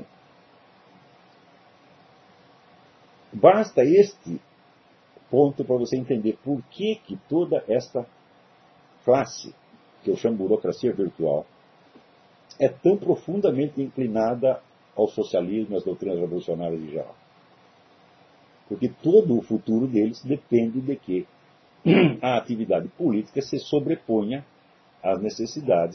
basta este ponto para você entender por que, que toda esta classe, que eu chamo de burocracia virtual, é tão profundamente inclinada ao socialismo e às doutrinas revolucionárias em geral. Porque todo o futuro deles depende de que a atividade política se sobreponha às necessidades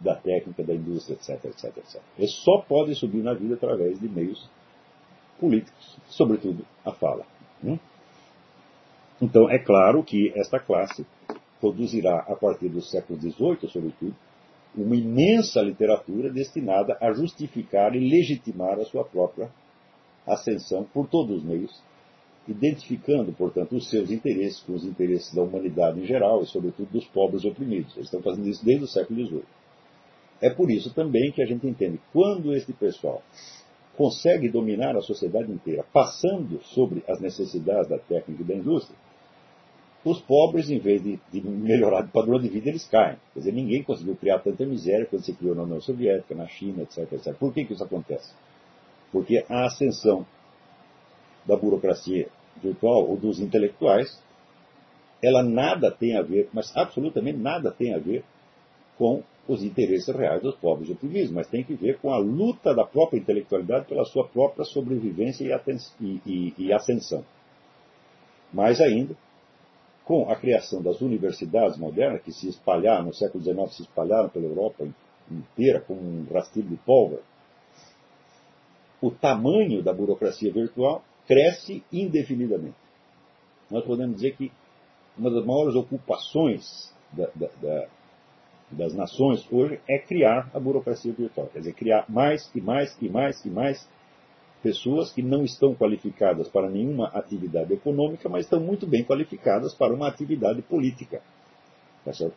da técnica, da indústria, etc, etc, etcétera. Eles só podem subir na vida através de meios políticos, sobretudo a fala. Então, é claro que esta classe produzirá, a partir do século dezoito, sobretudo, uma imensa literatura destinada a justificar e legitimar a sua própria ascensão por todos os meios, identificando, portanto, os seus interesses com os interesses da humanidade em geral e, sobretudo, dos pobres oprimidos. Eles estão fazendo isso desde o século dezoito. É por isso também que a gente entende que quando este pessoal consegue dominar a sociedade inteira, passando sobre as necessidades da técnica e da indústria, os pobres, em vez de, de melhorar o padrão de vida, eles caem. Quer dizer, ninguém conseguiu criar tanta miséria quando se criou na União Soviética, na China, etc, etcétera. Por que que isso acontece? Porque a ascensão da burocracia virtual ou dos intelectuais, ela nada tem a ver, mas absolutamente nada tem a ver com os interesses reais dos pobres oprimidos, mas tem que ver com a luta da própria intelectualidade pela sua própria sobrevivência e, e, e ascensão. Mais ainda, com a criação das universidades modernas, que se espalharam, no século dezenove, se espalharam pela Europa inteira como um rastilho de pólvora, o tamanho da burocracia virtual cresce indefinidamente. Nós podemos dizer que uma das maiores ocupações da, da, da, das nações hoje é criar a burocracia virtual. Quer dizer, criar mais e mais e mais e mais pessoas que não estão qualificadas para nenhuma atividade econômica, mas estão muito bem qualificadas para uma atividade política. Tá certo?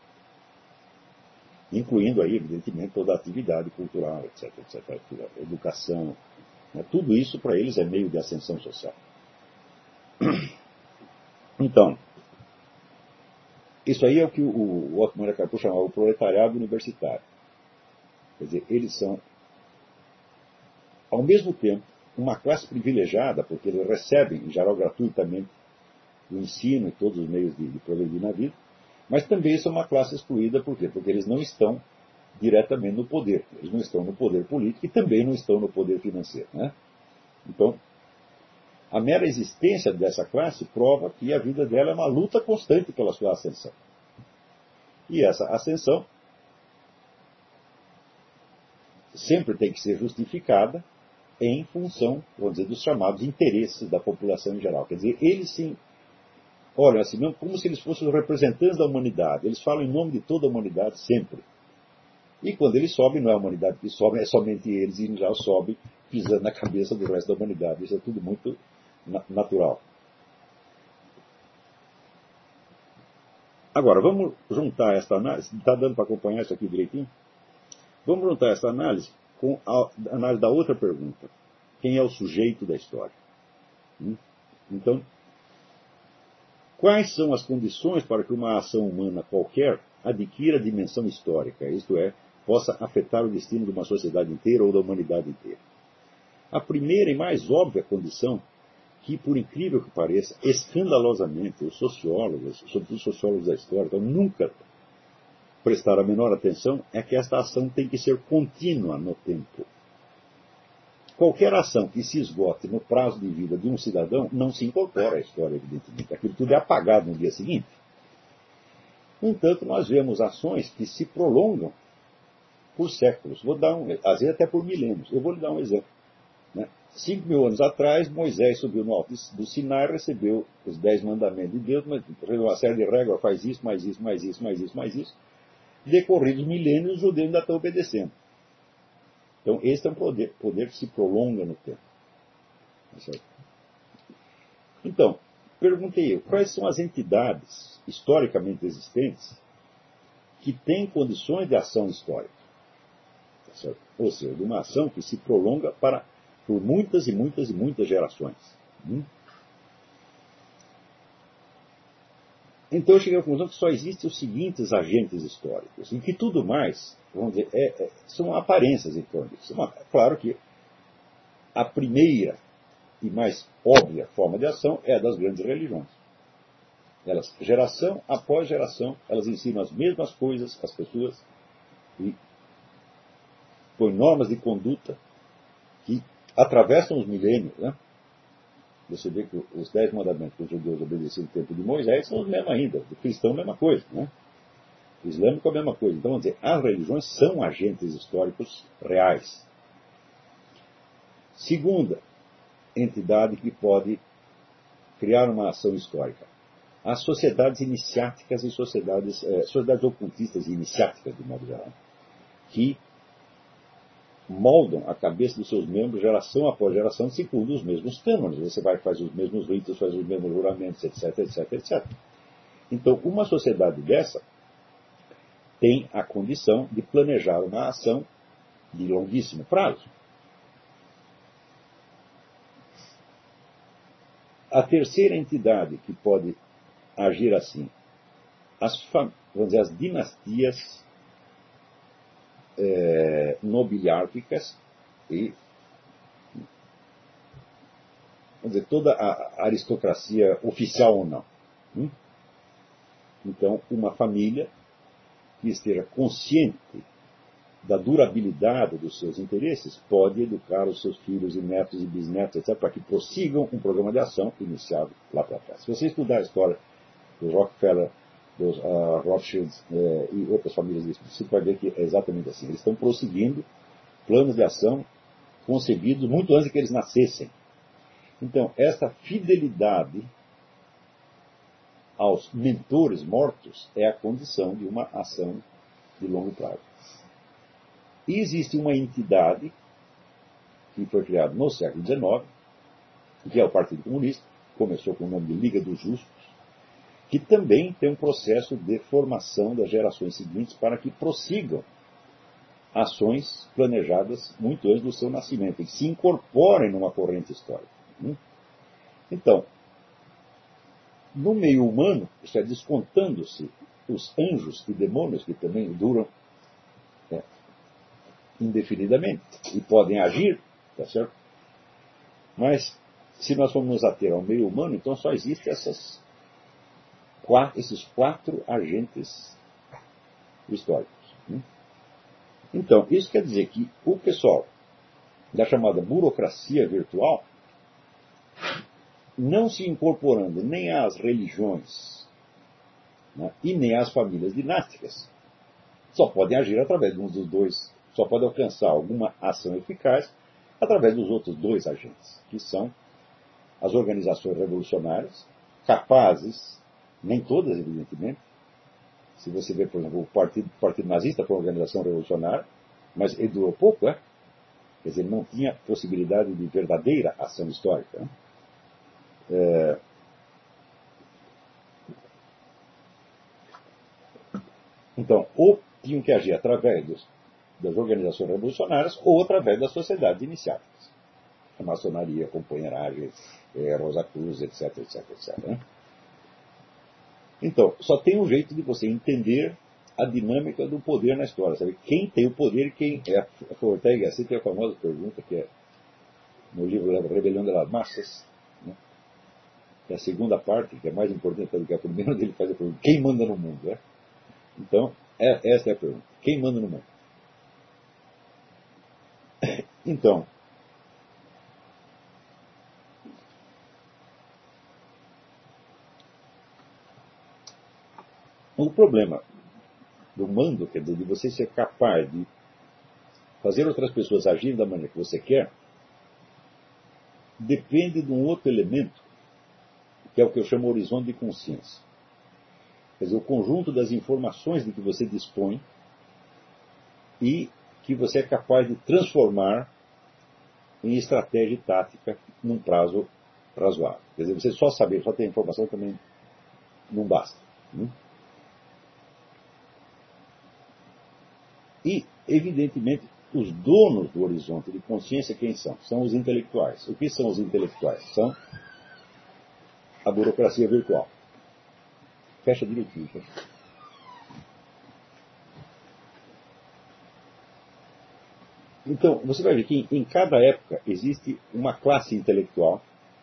Incluindo aí, evidentemente, toda a atividade cultural, etc, etcétera, educação. Né? Tudo isso para eles é meio de ascensão social. Então, isso aí é o que o Otto Maria Carpo chamava o proletariado universitário. Quer dizer, eles são, ao mesmo tempo, uma classe privilegiada, porque eles recebem, em geral, gratuitamente, o ensino e todos os meios de, de progredir na vida, mas também são uma classe excluída, por quê? Porque eles não estão diretamente no poder. Eles não estão no poder político e também não estão no poder financeiro. Né? Então, a mera existência dessa classe prova que a vida dela é uma luta constante pela sua ascensão. E essa ascensão sempre tem que ser justificada em função, vamos dizer, dos chamados interesses da população em geral. Quer dizer, eles sim olham assim, mesmo como se eles fossem os representantes da humanidade. Eles falam em nome de toda a humanidade sempre. E quando eles sobem, não é a humanidade que sobe, é somente eles, e já sobem pisando na cabeça do resto da humanidade. Isso é tudo muito na- natural. Agora, vamos juntar esta análise. Está dando para acompanhar isso aqui direitinho? Vamos juntar essa análise com a análise da outra pergunta. Quem é o sujeito da história? Hum? Então, quais são as condições para que uma ação humana qualquer adquira dimensão histórica, isto é, possa afetar o destino de uma sociedade inteira ou da humanidade inteira? A primeira e mais óbvia condição, que, por incrível que pareça, escandalosamente, os sociólogos, sobretudo os sociólogos da história, então, nunca prestaram a menor atenção, é que esta ação tem que ser contínua no tempo. Qualquer ação que se esgote no prazo de vida de um cidadão não se incorpora à história, evidentemente. Aquilo tudo é apagado no dia seguinte. No entanto, nós vemos ações que se prolongam por séculos. Vou dar um, às vezes até por milênios. Eu vou lhe dar um exemplo. Né? Cinco mil anos atrás, Moisés subiu no alto do Sinai, recebeu os dez mandamentos de Deus, mas uma série de regras, faz isso, mais isso, mais isso, mais isso, mais isso. Decorridos milênios, os judeus ainda estão obedecendo. Então, esse é um poder, poder que se prolonga no tempo. Então, perguntei eu, quais são as entidades historicamente existentes que têm condições de ação histórica? Ou seja, de uma ação que se prolonga para, por muitas e muitas e muitas gerações. Hum? Então eu cheguei à conclusão que só existem os seguintes agentes históricos, e que tudo mais, vamos dizer, é, é, são aparências em torno disso. Claro que a primeira e mais óbvia forma de ação é a das grandes religiões. Elas, geração após geração, elas ensinam as mesmas coisas às pessoas e põem normas de conduta que atravessam os milênios, né? Você vê que os dez mandamentos que os judeus obedeciam no tempo de Moisés são os mesmos ainda. O cristão, a mesma coisa. Né? O islâmico é a mesma coisa. Então, vamos dizer, as religiões são agentes históricos reais. Segunda entidade que pode criar uma ação histórica. As sociedades iniciáticas e sociedades, eh, sociedades ocultistas e iniciáticas, de modo geral, que moldam a cabeça dos seus membros geração após geração segundo os mesmos cânones. Você vai fazer os mesmos ritos, faz os mesmos juramentos, etc, etc, etcétera. Então, uma sociedade dessa tem a condição de planejar uma ação de longuíssimo prazo. A terceira entidade que pode agir assim, as, vamos dizer, as dinastias é, nobiliárquicas e, vamos dizer, toda a aristocracia oficial ou não. Hum? Então, uma família que esteja consciente da durabilidade dos seus interesses pode educar os seus filhos e netos e bisnetos, etcétera, para que prossigam um programa de ação iniciado lá para trás. Se você estudar a história dos Rockefeller, dos uh, Rothschilds eh, e outras famílias desse tipo, você vai ver que é exatamente assim. Eles estão prosseguindo planos de ação concebidos muito antes de que eles nascessem. Então, essa fidelidade aos mentores mortos é a condição de uma ação de longo prazo. E existe uma entidade que foi criada no século dezenove, que é o Partido Comunista, começou com o nome de Liga dos Justos, que também tem um processo de formação das gerações seguintes para que prossigam ações planejadas muito antes do seu nascimento, e que se incorporem numa corrente histórica. Então, no meio humano, isso é, descontando-se os anjos e demônios, que também duram é, indefinidamente e podem agir, tá certo? Mas, se nós formos nos ater ao meio humano, então só existem essas quatro, esses quatro agentes históricos. Né? Então, isso quer dizer que o pessoal da chamada burocracia virtual, não se incorporando nem às religiões, né, e nem às famílias dinásticas, só podem agir através de um dos dois, só pode alcançar alguma ação eficaz através dos outros dois agentes, que são as organizações revolucionárias, capazes, nem todas, evidentemente. Se você vê, por exemplo, o Partido, o partido Nazista foi uma organização revolucionária, mas ele durou pouco, é? Quer dizer, ele não tinha possibilidade de verdadeira ação histórica. Né? É... Então, ou tinham que agir através dos, das organizações revolucionárias ou através das sociedades iniciáticas. A maçonaria, a companheiragem, é, Rosa Cruz, etc, etc, etc. Né? Então, só tem um jeito de você entender a dinâmica do poder na história. Sabe? Quem tem o poder e quem é. A Ortega y Gasset tem a famosa pergunta que é no livro Rebelião das Massas, né? Que é a segunda parte, que é mais importante do que a primeira, onde ele faz a pergunta: quem manda no mundo? Né? Então, é, essa é a pergunta. Quem manda no mundo? Então, o problema do mando, quer dizer, de você ser capaz de fazer outras pessoas agirem da maneira que você quer, depende de um outro elemento, que é o que eu chamo horizonte de consciência. Quer dizer, o conjunto das informações de que você dispõe e que você é capaz de transformar em estratégia e tática num prazo razoável. Quer dizer, você só saber, só ter informação também não basta. Né? E, evidentemente, os donos do horizonte de consciência, quem são? São os intelectuais. O que são os intelectuais? São a burocracia virtual. Fecha direitinho. Fecha. Então, você vai ver que em cada época existe uma classe intelectual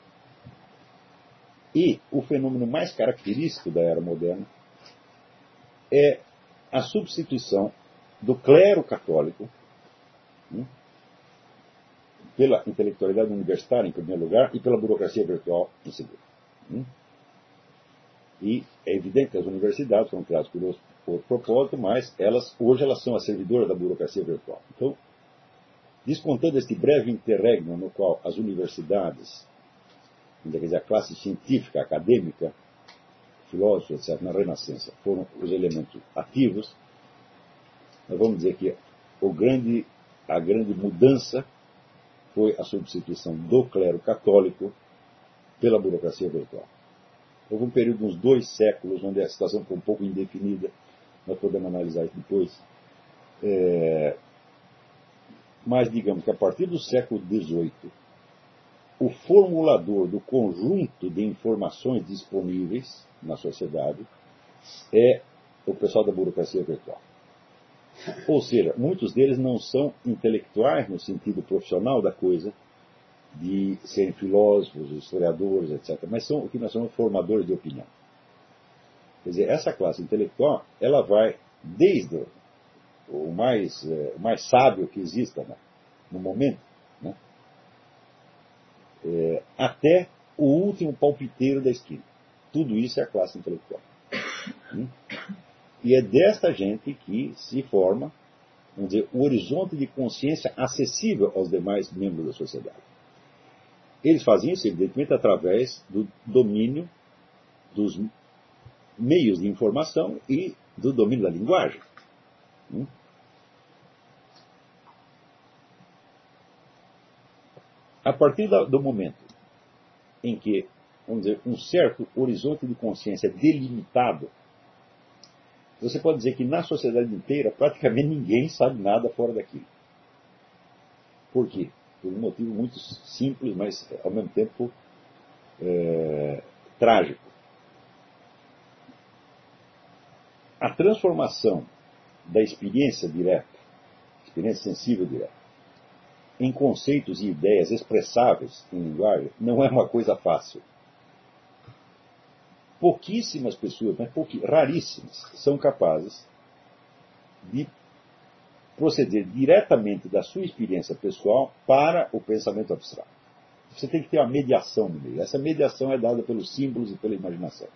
e o fenômeno mais característico da era moderna é a substituição do clero católico, né, pela intelectualidade universitária, em primeiro lugar, e pela burocracia virtual, em segundo. Né. E é evidente que as universidades foram criadas por outro propósito, mas elas, hoje elas são as servidoras da burocracia virtual. Então, descontando este breve interregno no qual as universidades, quer dizer, a classe científica, acadêmica, filósofos, etcétera, na Renascença, foram os elementos ativos, nós vamos dizer que o grande, a grande mudança foi a substituição do clero católico pela burocracia virtual. Houve um período de uns dois séculos onde a situação ficou um pouco indefinida, nós podemos analisar isso depois. É, mas digamos que a partir do século dezoito, o formulador do conjunto de informações disponíveis na sociedade é o pessoal da burocracia virtual. Ou seja, muitos deles não são intelectuais no sentido profissional da coisa, de serem filósofos, historiadores, etcétera, mas são o que nós chamamos de formadores de opinião. Quer dizer, essa classe intelectual, ela vai desde o mais, o mais sábio que exista, né, no momento, né, é, até o último palpiteiro da esquina. Tudo isso é a classe intelectual. Hum? E é desta gente que se forma, vamos dizer, o horizonte de consciência acessível aos demais membros da sociedade. Eles fazem isso, evidentemente, através do domínio dos meios de informação e do domínio da linguagem. Hum? A partir do momento em que, vamos dizer, um certo horizonte de consciência delimitado, você pode dizer que na sociedade inteira praticamente ninguém sabe nada fora daquilo. Por quê? Por um motivo muito simples, mas ao mesmo tempo é, trágico. A transformação da experiência direta, experiência sensível direta, em conceitos e ideias expressáveis em linguagem, não é uma coisa fácil. Pouquíssimas pessoas, mas pouqui, raríssimas, são capazes de proceder diretamente da sua experiência pessoal para o pensamento abstrato. Você tem que ter uma mediação no meio. Essa mediação é dada pelos símbolos e pela imaginação.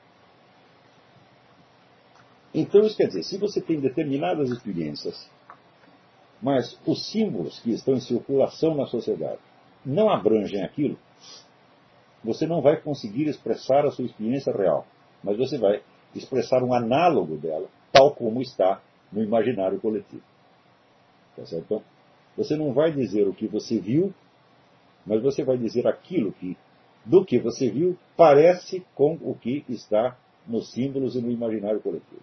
Então, isso quer dizer, se você tem determinadas experiências, mas os símbolos que estão em circulação na sociedade não abrangem aquilo, você não vai conseguir expressar a sua experiência real, mas você vai expressar um análogo dela, tal como está no imaginário coletivo. Tá certo? Então, você não vai dizer o que você viu, mas você vai dizer aquilo que, do que você viu, parece com o que está nos símbolos e no imaginário coletivo.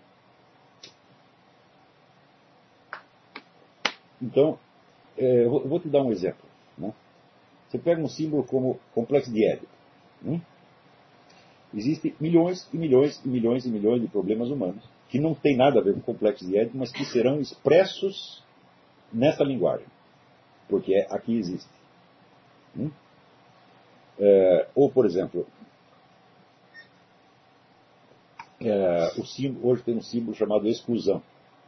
Então, é, eu vou te dar um exemplo. Né? Você pega um símbolo como complexo de Édipo. Hum? Existem milhões e milhões e milhões e milhões de problemas humanos que não têm nada a ver com o complexo de Édipo, mas que serão expressos nessa linguagem, porque é aqui existe. Hum? É, ou, por exemplo, é, o símbolo, hoje tem um símbolo chamado exclusão.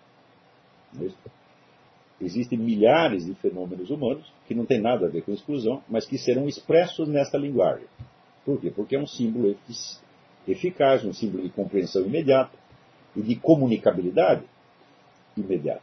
Existem milhares de fenômenos humanos que não têm nada a ver com exclusão, mas que serão expressos nesta linguagem. Por quê? Porque é um símbolo eficaz, um símbolo de compreensão imediata e de comunicabilidade imediata.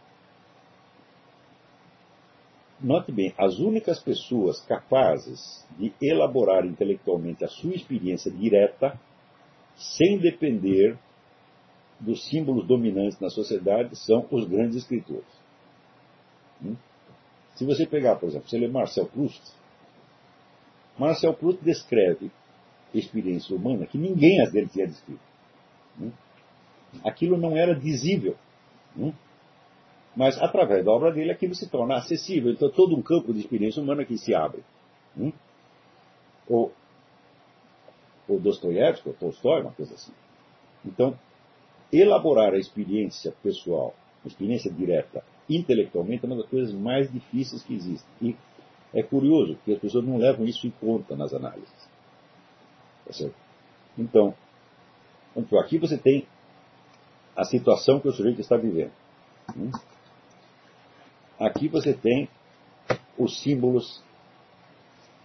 Note bem, as únicas pessoas capazes de elaborar intelectualmente a sua experiência direta, sem depender dos símbolos dominantes na sociedade, são os grandes escritores. Hum? Se você pegar, por exemplo, você lê Marcel Proust, Marcel Proust descreve experiência humana que ninguém as dele tinha descrito. Hum? Aquilo não era dizível. Hum? Mas, através da obra dele, aquilo se torna acessível. Então, todo um campo de experiência humana que se abre. Hum? Ou, ou Dostoiévski, ou Tolstói, uma coisa assim. Então, elaborar a experiência pessoal, a experiência direta, intelectualmente, é uma das coisas mais difíceis que existem. E é curioso, porque as pessoas não levam isso em conta nas análises. Tá certo? Então, aqui você tem a situação que o sujeito está vivendo. Hum? Aqui você tem os símbolos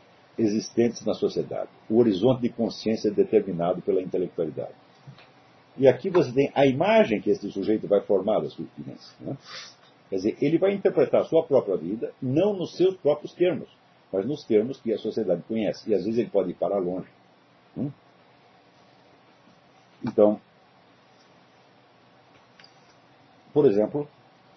existentes na sociedade. O horizonte de consciência é determinado pela intelectualidade. E aqui você tem a imagem que esse sujeito vai formar da sua experiência. Né? Quer dizer, ele vai interpretar a sua própria vida, não nos seus próprios termos, mas nos termos que a sociedade conhece. E às vezes ele pode ir para longe. Hum? Então, por exemplo,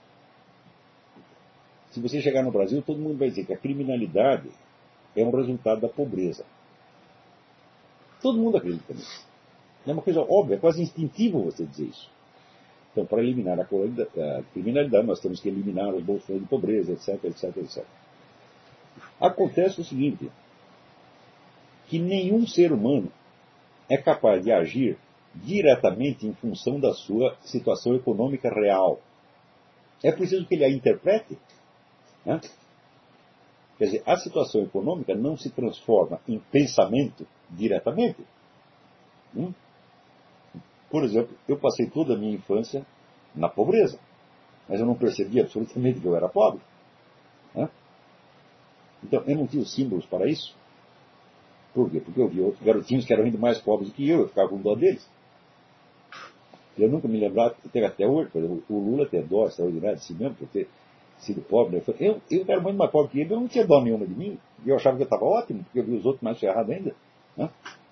se você chegar no Brasil, todo mundo vai dizer que a criminalidade é um resultado da pobreza. Todo mundo acredita nisso. É uma coisa óbvia, é quase instintivo você dizer isso. Então, para eliminar a criminalidade, nós temos que eliminar os bolsões de pobreza, etc, etc, etcétera. Acontece o seguinte, que nenhum ser humano é capaz de agir diretamente em função da sua situação econômica real. É preciso que ele a interprete. Né? Quer dizer, a situação econômica não se transforma em pensamento diretamente. Hum? Por exemplo, eu passei toda a minha infância na pobreza, mas eu não percebia absolutamente que eu era pobre. Né? Então, eu não tinha os símbolos para isso. Por quê? Porque eu via outros garotinhos que eram ainda mais pobres do que eu, eu ficava com dó deles. Eu nunca me lembrava, teve até hoje, por exemplo, o Lula tem dó extraordinária de si mesmo, por ter sido pobre. Né? Eu, eu era muito mais pobre que ele, eu não tinha dó nenhuma de mim, e eu achava que eu estava ótimo, porque eu vi os outros mais ferrados ainda. Né?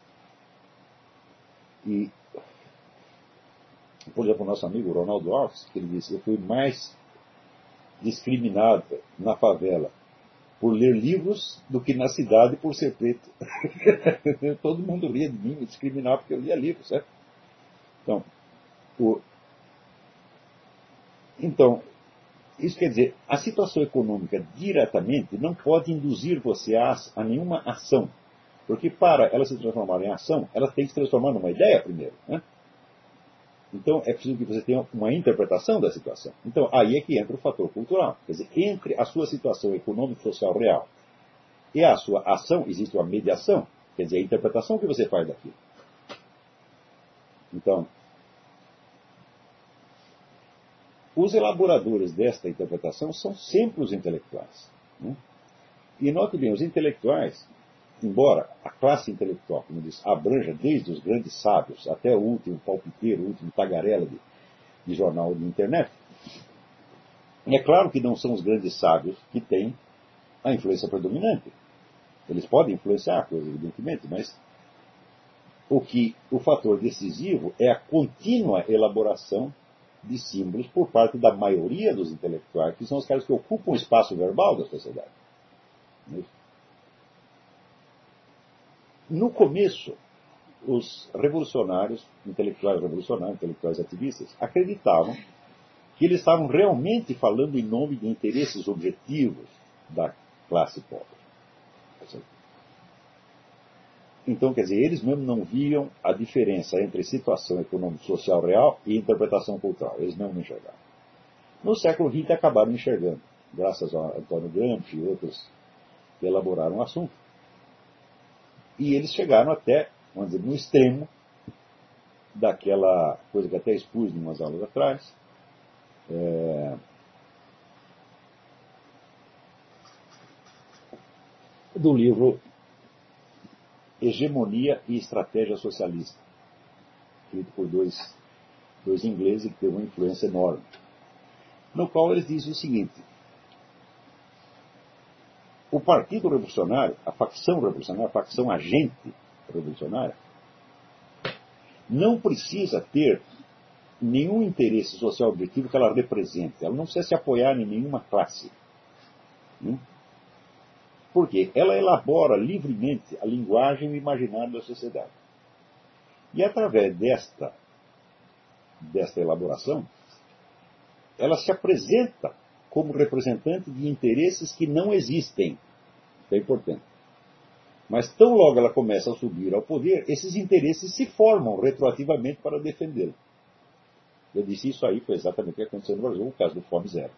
E, por exemplo, o nosso amigo Ronaldo Alves, que ele disse, eu fui mais discriminado na favela por ler livros do que na cidade por ser preto. Todo mundo ria de mim, me discriminava porque eu lia livros, certo? Então, o... então, isso quer dizer, a situação econômica diretamente não pode induzir você a, a nenhuma ação. Porque para ela se transformar em ação, ela tem que se transformar numa ideia primeiro. Né? Então é preciso que você tenha uma interpretação da situação. Então aí é que entra o fator cultural. Quer dizer, entre a sua situação econômica e social real e a sua ação, existe uma mediação. Quer dizer, a interpretação que você faz daquilo. Então, os elaboradores desta interpretação são sempre os intelectuais. Né? E note bem, os intelectuais, embora a classe intelectual, como diz, abranja desde os grandes sábios até o último palpiteiro, o último tagarela de, de jornal de internet, é claro que não são os grandes sábios que têm a influência predominante. Eles podem influenciar a coisa, evidentemente, mas o, que, o fator decisivo é a contínua elaboração de símbolos por parte da maioria dos intelectuais, que são os caras que ocupam o espaço verbal da sociedade. No começo, os revolucionários, intelectuais revolucionários, intelectuais ativistas, acreditavam que eles estavam realmente falando em nome de interesses objetivos da classe pobre. Então, quer dizer, eles mesmo não viam a diferença entre situação econômico-social real e interpretação cultural. Eles não enxergavam. No século vinte acabaram enxergando, graças a Antônio Gramsci e outros que elaboraram o assunto. E eles chegaram até, vamos dizer, no extremo daquela coisa que até expus em umas aulas atrás, é, do livro Hegemonia e Estratégia Socialista, escrito por dois, dois ingleses que teve uma influência enorme, no qual eles dizem o seguinte: o Partido Revolucionário, a facção revolucionária, a facção agente revolucionária, não precisa ter nenhum interesse social objetivo que ela represente. Ela não precisa se apoiar em nenhuma classe. Hum? Por quê? Ela elabora livremente a linguagem e o imaginário da sociedade. E através desta, desta elaboração, ela se apresenta como representante de interesses que não existem. Isso é importante. Mas tão logo ela começa a subir ao poder, esses interesses se formam retroativamente para defendê-lo. Eu disse isso aí, foi exatamente o que aconteceu no Brasil, o caso do Fome Zero.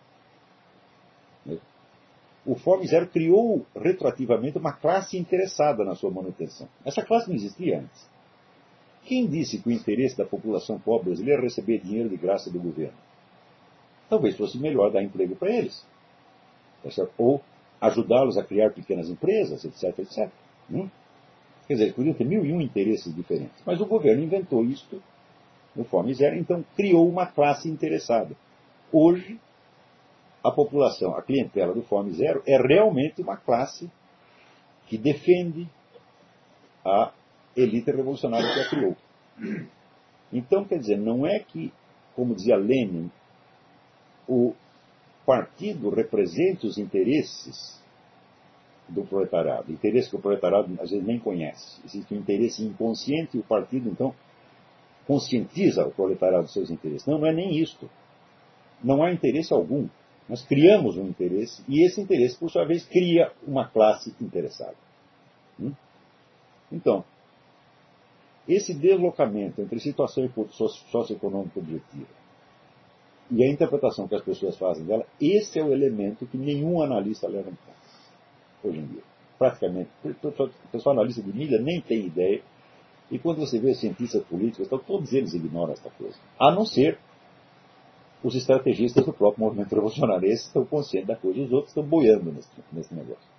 O Fome Zero criou retroativamente uma classe interessada na sua manutenção. Essa classe não existia antes. Quem disse que o interesse da população pobre brasileira é receber dinheiro de graça do governo? Talvez fosse melhor dar emprego para eles. Ou ajudá-los a criar pequenas empresas, etc, etcétera. Hum? Quer dizer, eles podiam ter mil e um interesses diferentes. Mas o governo inventou isto no Fome Zero, então criou uma classe interessada. Hoje, a população, a clientela do Fome Zero é realmente uma classe que defende a elite revolucionária que a criou. Então, quer dizer, não é que, como dizia Lenin, o partido represente os interesses do proletariado, interesses que o proletariado às vezes nem conhece. Existe um interesse inconsciente e o partido, então, conscientiza o proletariado dos seus interesses. Não, não é nem isto. Não há interesse algum. Nós criamos um interesse e esse interesse, por sua vez, cria uma classe interessada. Hum? Então, esse deslocamento entre situação socioeconômica objetiva e a interpretação que as pessoas fazem dela, esse é o elemento que nenhum analista leva em conta hoje em dia. Praticamente, o pessoal analista de mídia nem tem ideia, e quando você vê os cientistas políticos, então, todos eles ignoram esta coisa. A não ser os estrategistas do próprio movimento revolucionário. Esses estão conscientes da coisa, os outros estão boiando nesse, nesse negócio.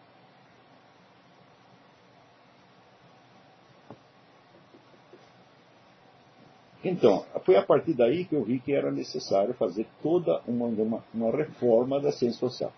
Então, foi a partir daí que eu vi que era necessário fazer toda uma, uma, uma reforma da ciência social.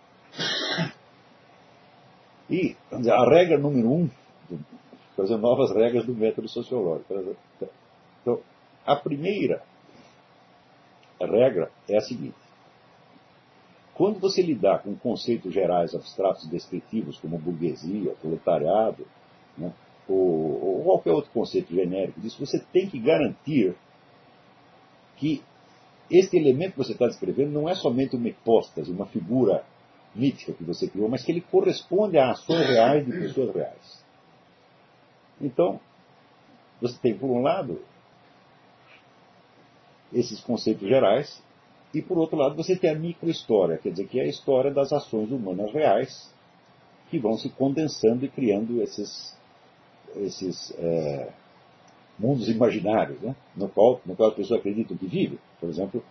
E a regra número um, fazer novas regras do método sociológico. Então, a primeira regra é a seguinte: quando você lidar com conceitos gerais, abstratos, descritivos, como burguesia, proletariado, né, ou, ou qualquer outro conceito genérico disso, você tem que garantir que este elemento que você está descrevendo não é somente uma hipóstase, uma figura mítica que você criou, mas que ele corresponde a ações reais de pessoas reais. Então, você tem, por um lado, esses conceitos gerais, e, por outro lado, você tem a microhistória, quer dizer, que é a história das ações humanas reais, que vão se condensando e criando esses, esses é, mundos imaginários, né? no, qual, no qual as pessoas acreditam que vivem. Por exemplo,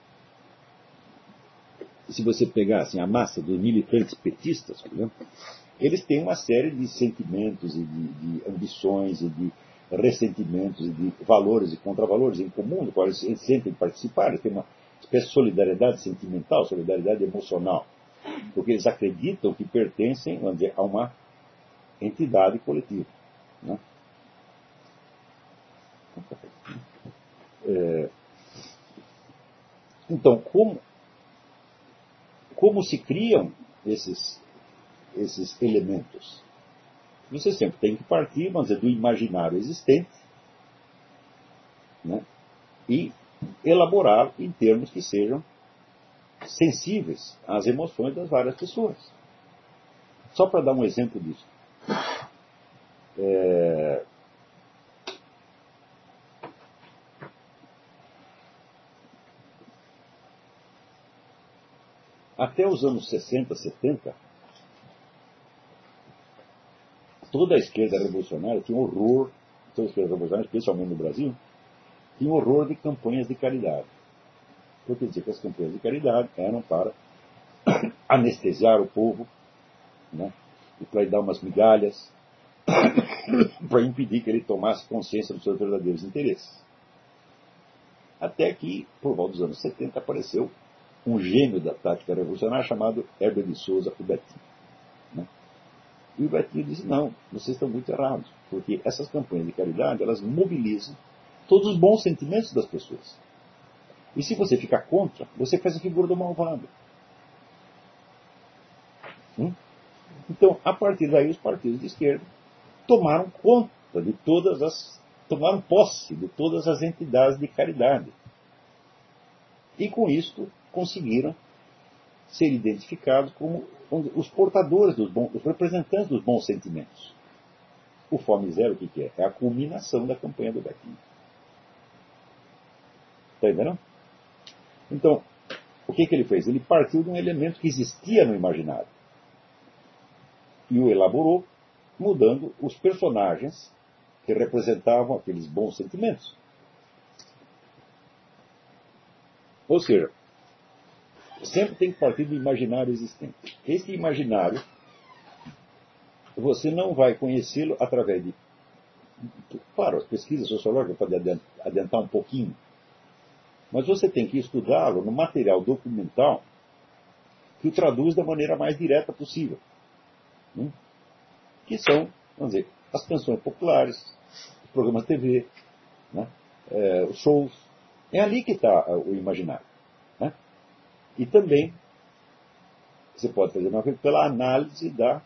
se você pegar assim, a massa dos militantes petistas, por exemplo, eles têm uma série de sentimentos e de, de ambições e de ressentimentos e de valores e contravalores em comum, do qual eles sentem participar. Eles têm uma espécie de solidariedade sentimental, solidariedade emocional, porque eles acreditam que pertencem, vamos dizer, a uma entidade coletiva, né? É, então, como, como se criam esses, esses elementos? Você sempre tem que partir, vamos dizer, do imaginário existente, né, e elaborar em termos que sejam sensíveis às emoções das várias pessoas. Só para dar um exemplo disso. É, até os anos sessenta, setenta, toda a esquerda revolucionária tinha horror, toda a esquerda revolucionária, especialmente no Brasil, tinha horror de campanhas de caridade. Eu quer dizer que as campanhas de caridade eram para anestesiar o povo, né, e para lhe dar umas migalhas, para impedir que ele tomasse consciência dos seus verdadeiros interesses. Até que, por volta dos anos setenta, apareceu um gênio da tática revolucionária chamado Herbert de Souza, o Betinho. Né? E o Betinho disse: não, vocês estão muito errados, porque essas campanhas de caridade, elas mobilizam todos os bons sentimentos das pessoas. E se você ficar contra, você faz a figura do malvado. Hum? Então, a partir daí, os partidos de esquerda tomaram conta de todas as... tomaram posse de todas as entidades de caridade. E com isto conseguiram ser identificados como os portadores dos bons, os representantes dos bons sentimentos. O Fome Zero, o que, que é? É a culminação da campanha do Betinho. Está entendendo? Então, o que, que ele fez? Ele partiu de um elemento que existia no imaginário e o elaborou, mudando os personagens que representavam aqueles bons sentimentos. Ou seja, sempre tem que partir do imaginário existente. Esse imaginário, você não vai conhecê-lo através de... Claro, as pesquisas sociológicas podem adiantar um pouquinho, Mas você tem que estudá-lo no material documental que o traduz da maneira mais direta possível. Né? Que são, vamos dizer, as canções populares, os programas de T V, né? é, os shows. É ali que está o imaginário. Né? E também você pode fazer uma coisa pela análise da,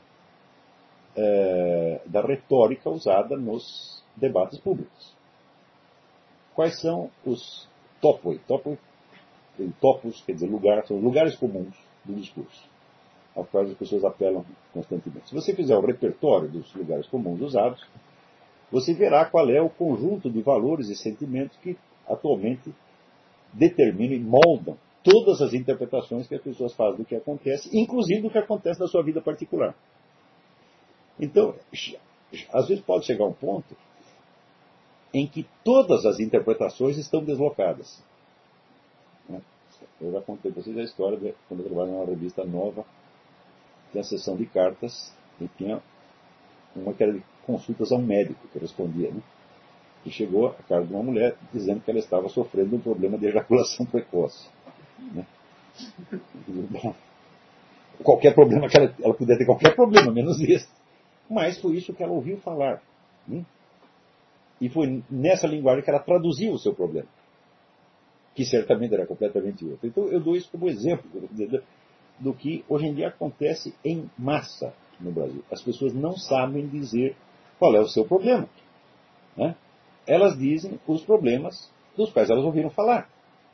é, da retórica usada nos debates públicos. Quais são os topoi? Topoi, topos, quer dizer, lugar, são lugares comuns do discurso, aos quais as pessoas apelam constantemente. Se você fizer o repertório dos lugares comuns usados, você verá qual é o conjunto de valores e sentimentos que atualmente determinam e moldam todas as interpretações que as pessoas fazem do que acontece, inclusive do que acontece na sua vida particular. Então, às vezes pode chegar um ponto em que todas as interpretações estão deslocadas. Eu já contei para vocês a história de quando eu trabalhava numa revista nova, tinha a sessão de cartas e tinha uma que era de consultas a um médico que respondia, né? E chegou a carta de uma mulher dizendo que ela estava sofrendo um problema de ejaculação precoce. Né? Bom, qualquer problema que ela, ela podia ter qualquer problema, menos esse. Mas foi isso que ela ouviu falar. Né? E foi nessa linguagem que ela traduziu o seu problema, que certamente era completamente outro. Então eu dou isso como exemplo do que hoje em dia acontece em massa no Brasil. As pessoas não sabem dizer qual é o seu problema. Né? Elas dizem os problemas dos quais elas ouviram falar.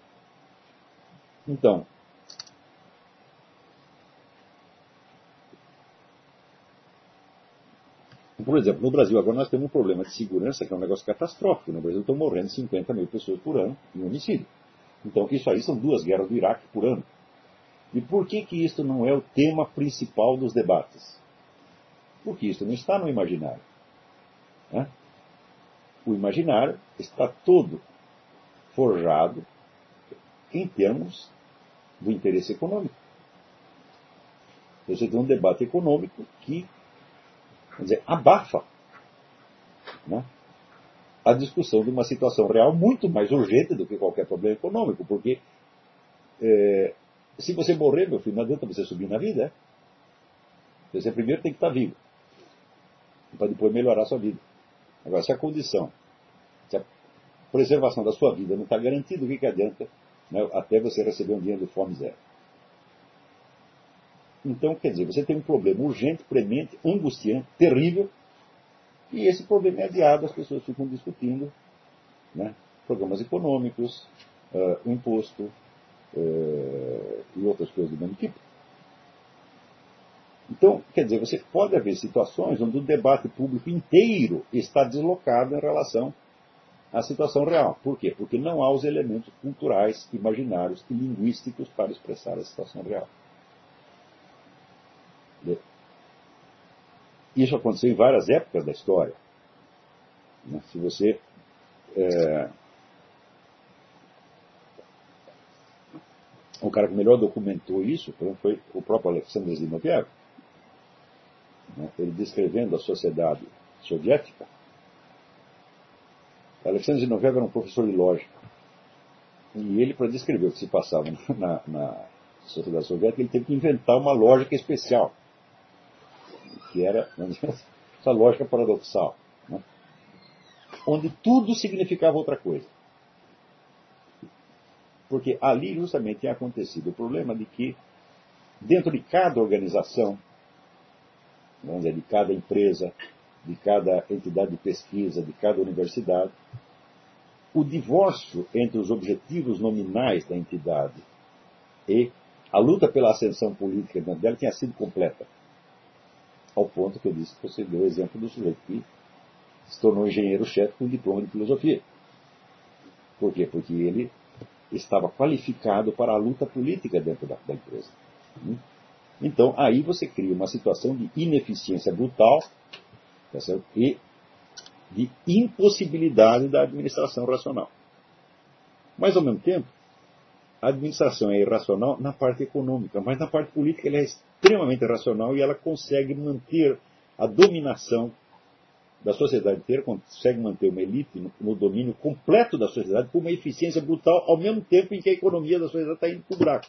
Então, por exemplo, no Brasil agora nós temos um problema de segurança que é um negócio catastrófico. No Brasil estão morrendo cinquenta mil pessoas por ano em homicídio. Então, isso aí são duas guerras do Iraque por ano. E por que que isso não é o tema principal dos debates? Porque isso não está no imaginário. Né? O imaginário está todo forjado em termos do interesse econômico. Você tem um debate econômico que, quer dizer, abafa, né, a discussão de uma situação real muito mais urgente do que qualquer problema econômico, porque é, se você morrer, meu filho, não adianta você subir na vida. É? Você primeiro tem que estar vivo, para depois melhorar a sua vida. Agora, se a condição, se a preservação da sua vida não está garantida, o que, que adianta, né, até você receber um dinheiro de fome zero? Então, quer dizer, você tem um problema urgente, premente, angustiante, terrível, e esse problema é adiado, as pessoas ficam discutindo, né, programas econômicos, uh, o imposto uh, e outras coisas do mesmo tipo. Então, quer dizer, você pode haver situações onde o debate público inteiro está deslocado em relação à situação real. Por quê? Porque não há os elementos culturais, imaginários e linguísticos para expressar a situação real. Isso aconteceu em várias épocas da história. Se você é, o cara que melhor documentou isso foi o próprio Alexander Zinoviev. Ele descrevendo a sociedade soviética. Alexander Zinoviev era um professor de lógica. E ele, para descrever o que se passava na, na sociedade soviética, ele teve que inventar uma lógica especial, que era essa lógica paradoxal, né? Onde tudo significava outra coisa. Porque ali justamente tinha acontecido o problema de que, dentro de cada organização, vamos dizer, de cada empresa, de cada entidade de pesquisa, de cada universidade, o divórcio entre os objetivos nominais da entidade e a luta pela ascensão política dentro dela tinha sido completa. Ao ponto que eu disse que você deu o exemplo do sujeito que se tornou engenheiro-chefe com diploma de filosofia. Por quê? Porque ele estava qualificado para a luta política dentro da, da empresa. Então, aí você cria uma situação de ineficiência brutal, tá certo? E de impossibilidade da administração racional. Mas, ao mesmo tempo, a administração é irracional na parte econômica, mas na parte política ela é extremamente racional e ela consegue manter a dominação da sociedade inteira, consegue manter uma elite no, no domínio completo da sociedade com uma eficiência brutal, ao mesmo tempo em que a economia da sociedade está indo para o buraco.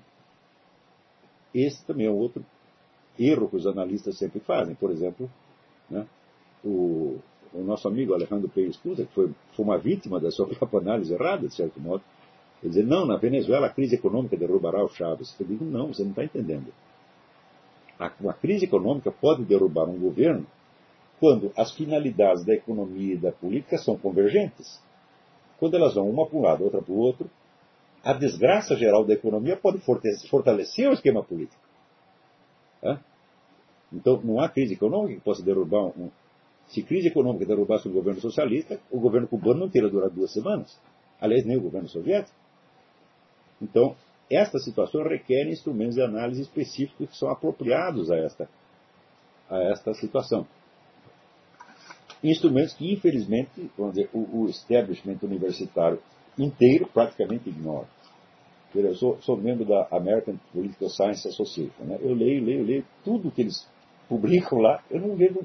Esse também é outro erro que os analistas sempre fazem. Por exemplo, né, o, o nosso amigo Alejandro Pérez Cusa, que foi, foi uma vítima da sua própria análise errada, de certo modo, ele diz, não, na Venezuela a crise econômica derrubará o Chávez. Eu digo, não, você não está entendendo. A, uma crise econômica pode derrubar um governo quando as finalidades da economia e da política são convergentes. Quando elas vão uma para um lado, outra para o outro, a desgraça geral da economia pode fortalecer o esquema político. Tá? Então, não há crise econômica que possa derrubar um... Se crise econômica derrubasse o governo socialista, o governo cubano não teria durado duas semanas. Aliás, nem o governo soviético. Então, esta situação requer instrumentos de análise específicos que são apropriados a esta, a esta situação. Instrumentos que, infelizmente, vamos dizer, o, o establishment universitário inteiro praticamente ignora. Eu sou, sou membro da American Political Science Association. Né? Eu leio, leio, leio tudo que eles publicam lá. Eu não vejo...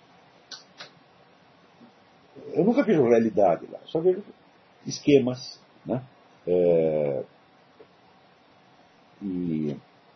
Eu nunca vejo realidade lá. Só vejo esquemas, né? É, e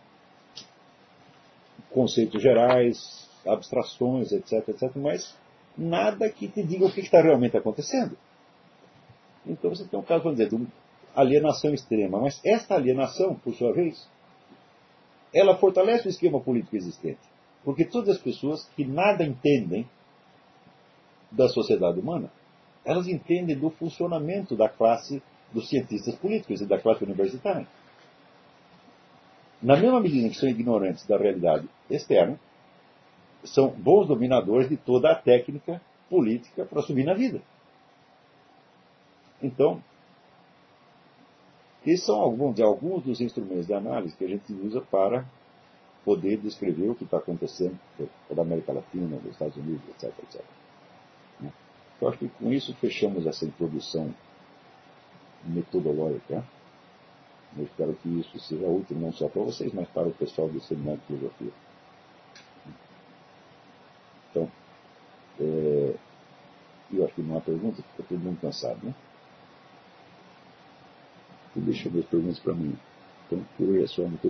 conceitos gerais, abstrações, etc, etc, mas nada que te diga o que está realmente acontecendo. Então você tem um caso, vamos dizer, de alienação extrema, mas esta alienação, por sua vez, ela fortalece o esquema político existente, porque todas as pessoas que nada entendem da sociedade humana, elas entendem do funcionamento da classe dos cientistas políticos e da classe universitária. Na mesma medida que são ignorantes da realidade externa, são bons dominadores de toda a técnica política para subir na vida. Então, esses são alguns, alguns dos instrumentos de análise que a gente usa para poder descrever o que está acontecendo na América Latina, nos Estados Unidos, etc, etcétera. Eu acho que com isso fechamos essa introdução metodológica. Eu espero que isso seja útil não só para vocês, mas para o pessoal do Seminário de Filosofia. Então, é, eu acho que não há pergunta, porque todo mundo cansado, né? E deixa eu ver as perguntas para mim. Então, por hoje é só. Muito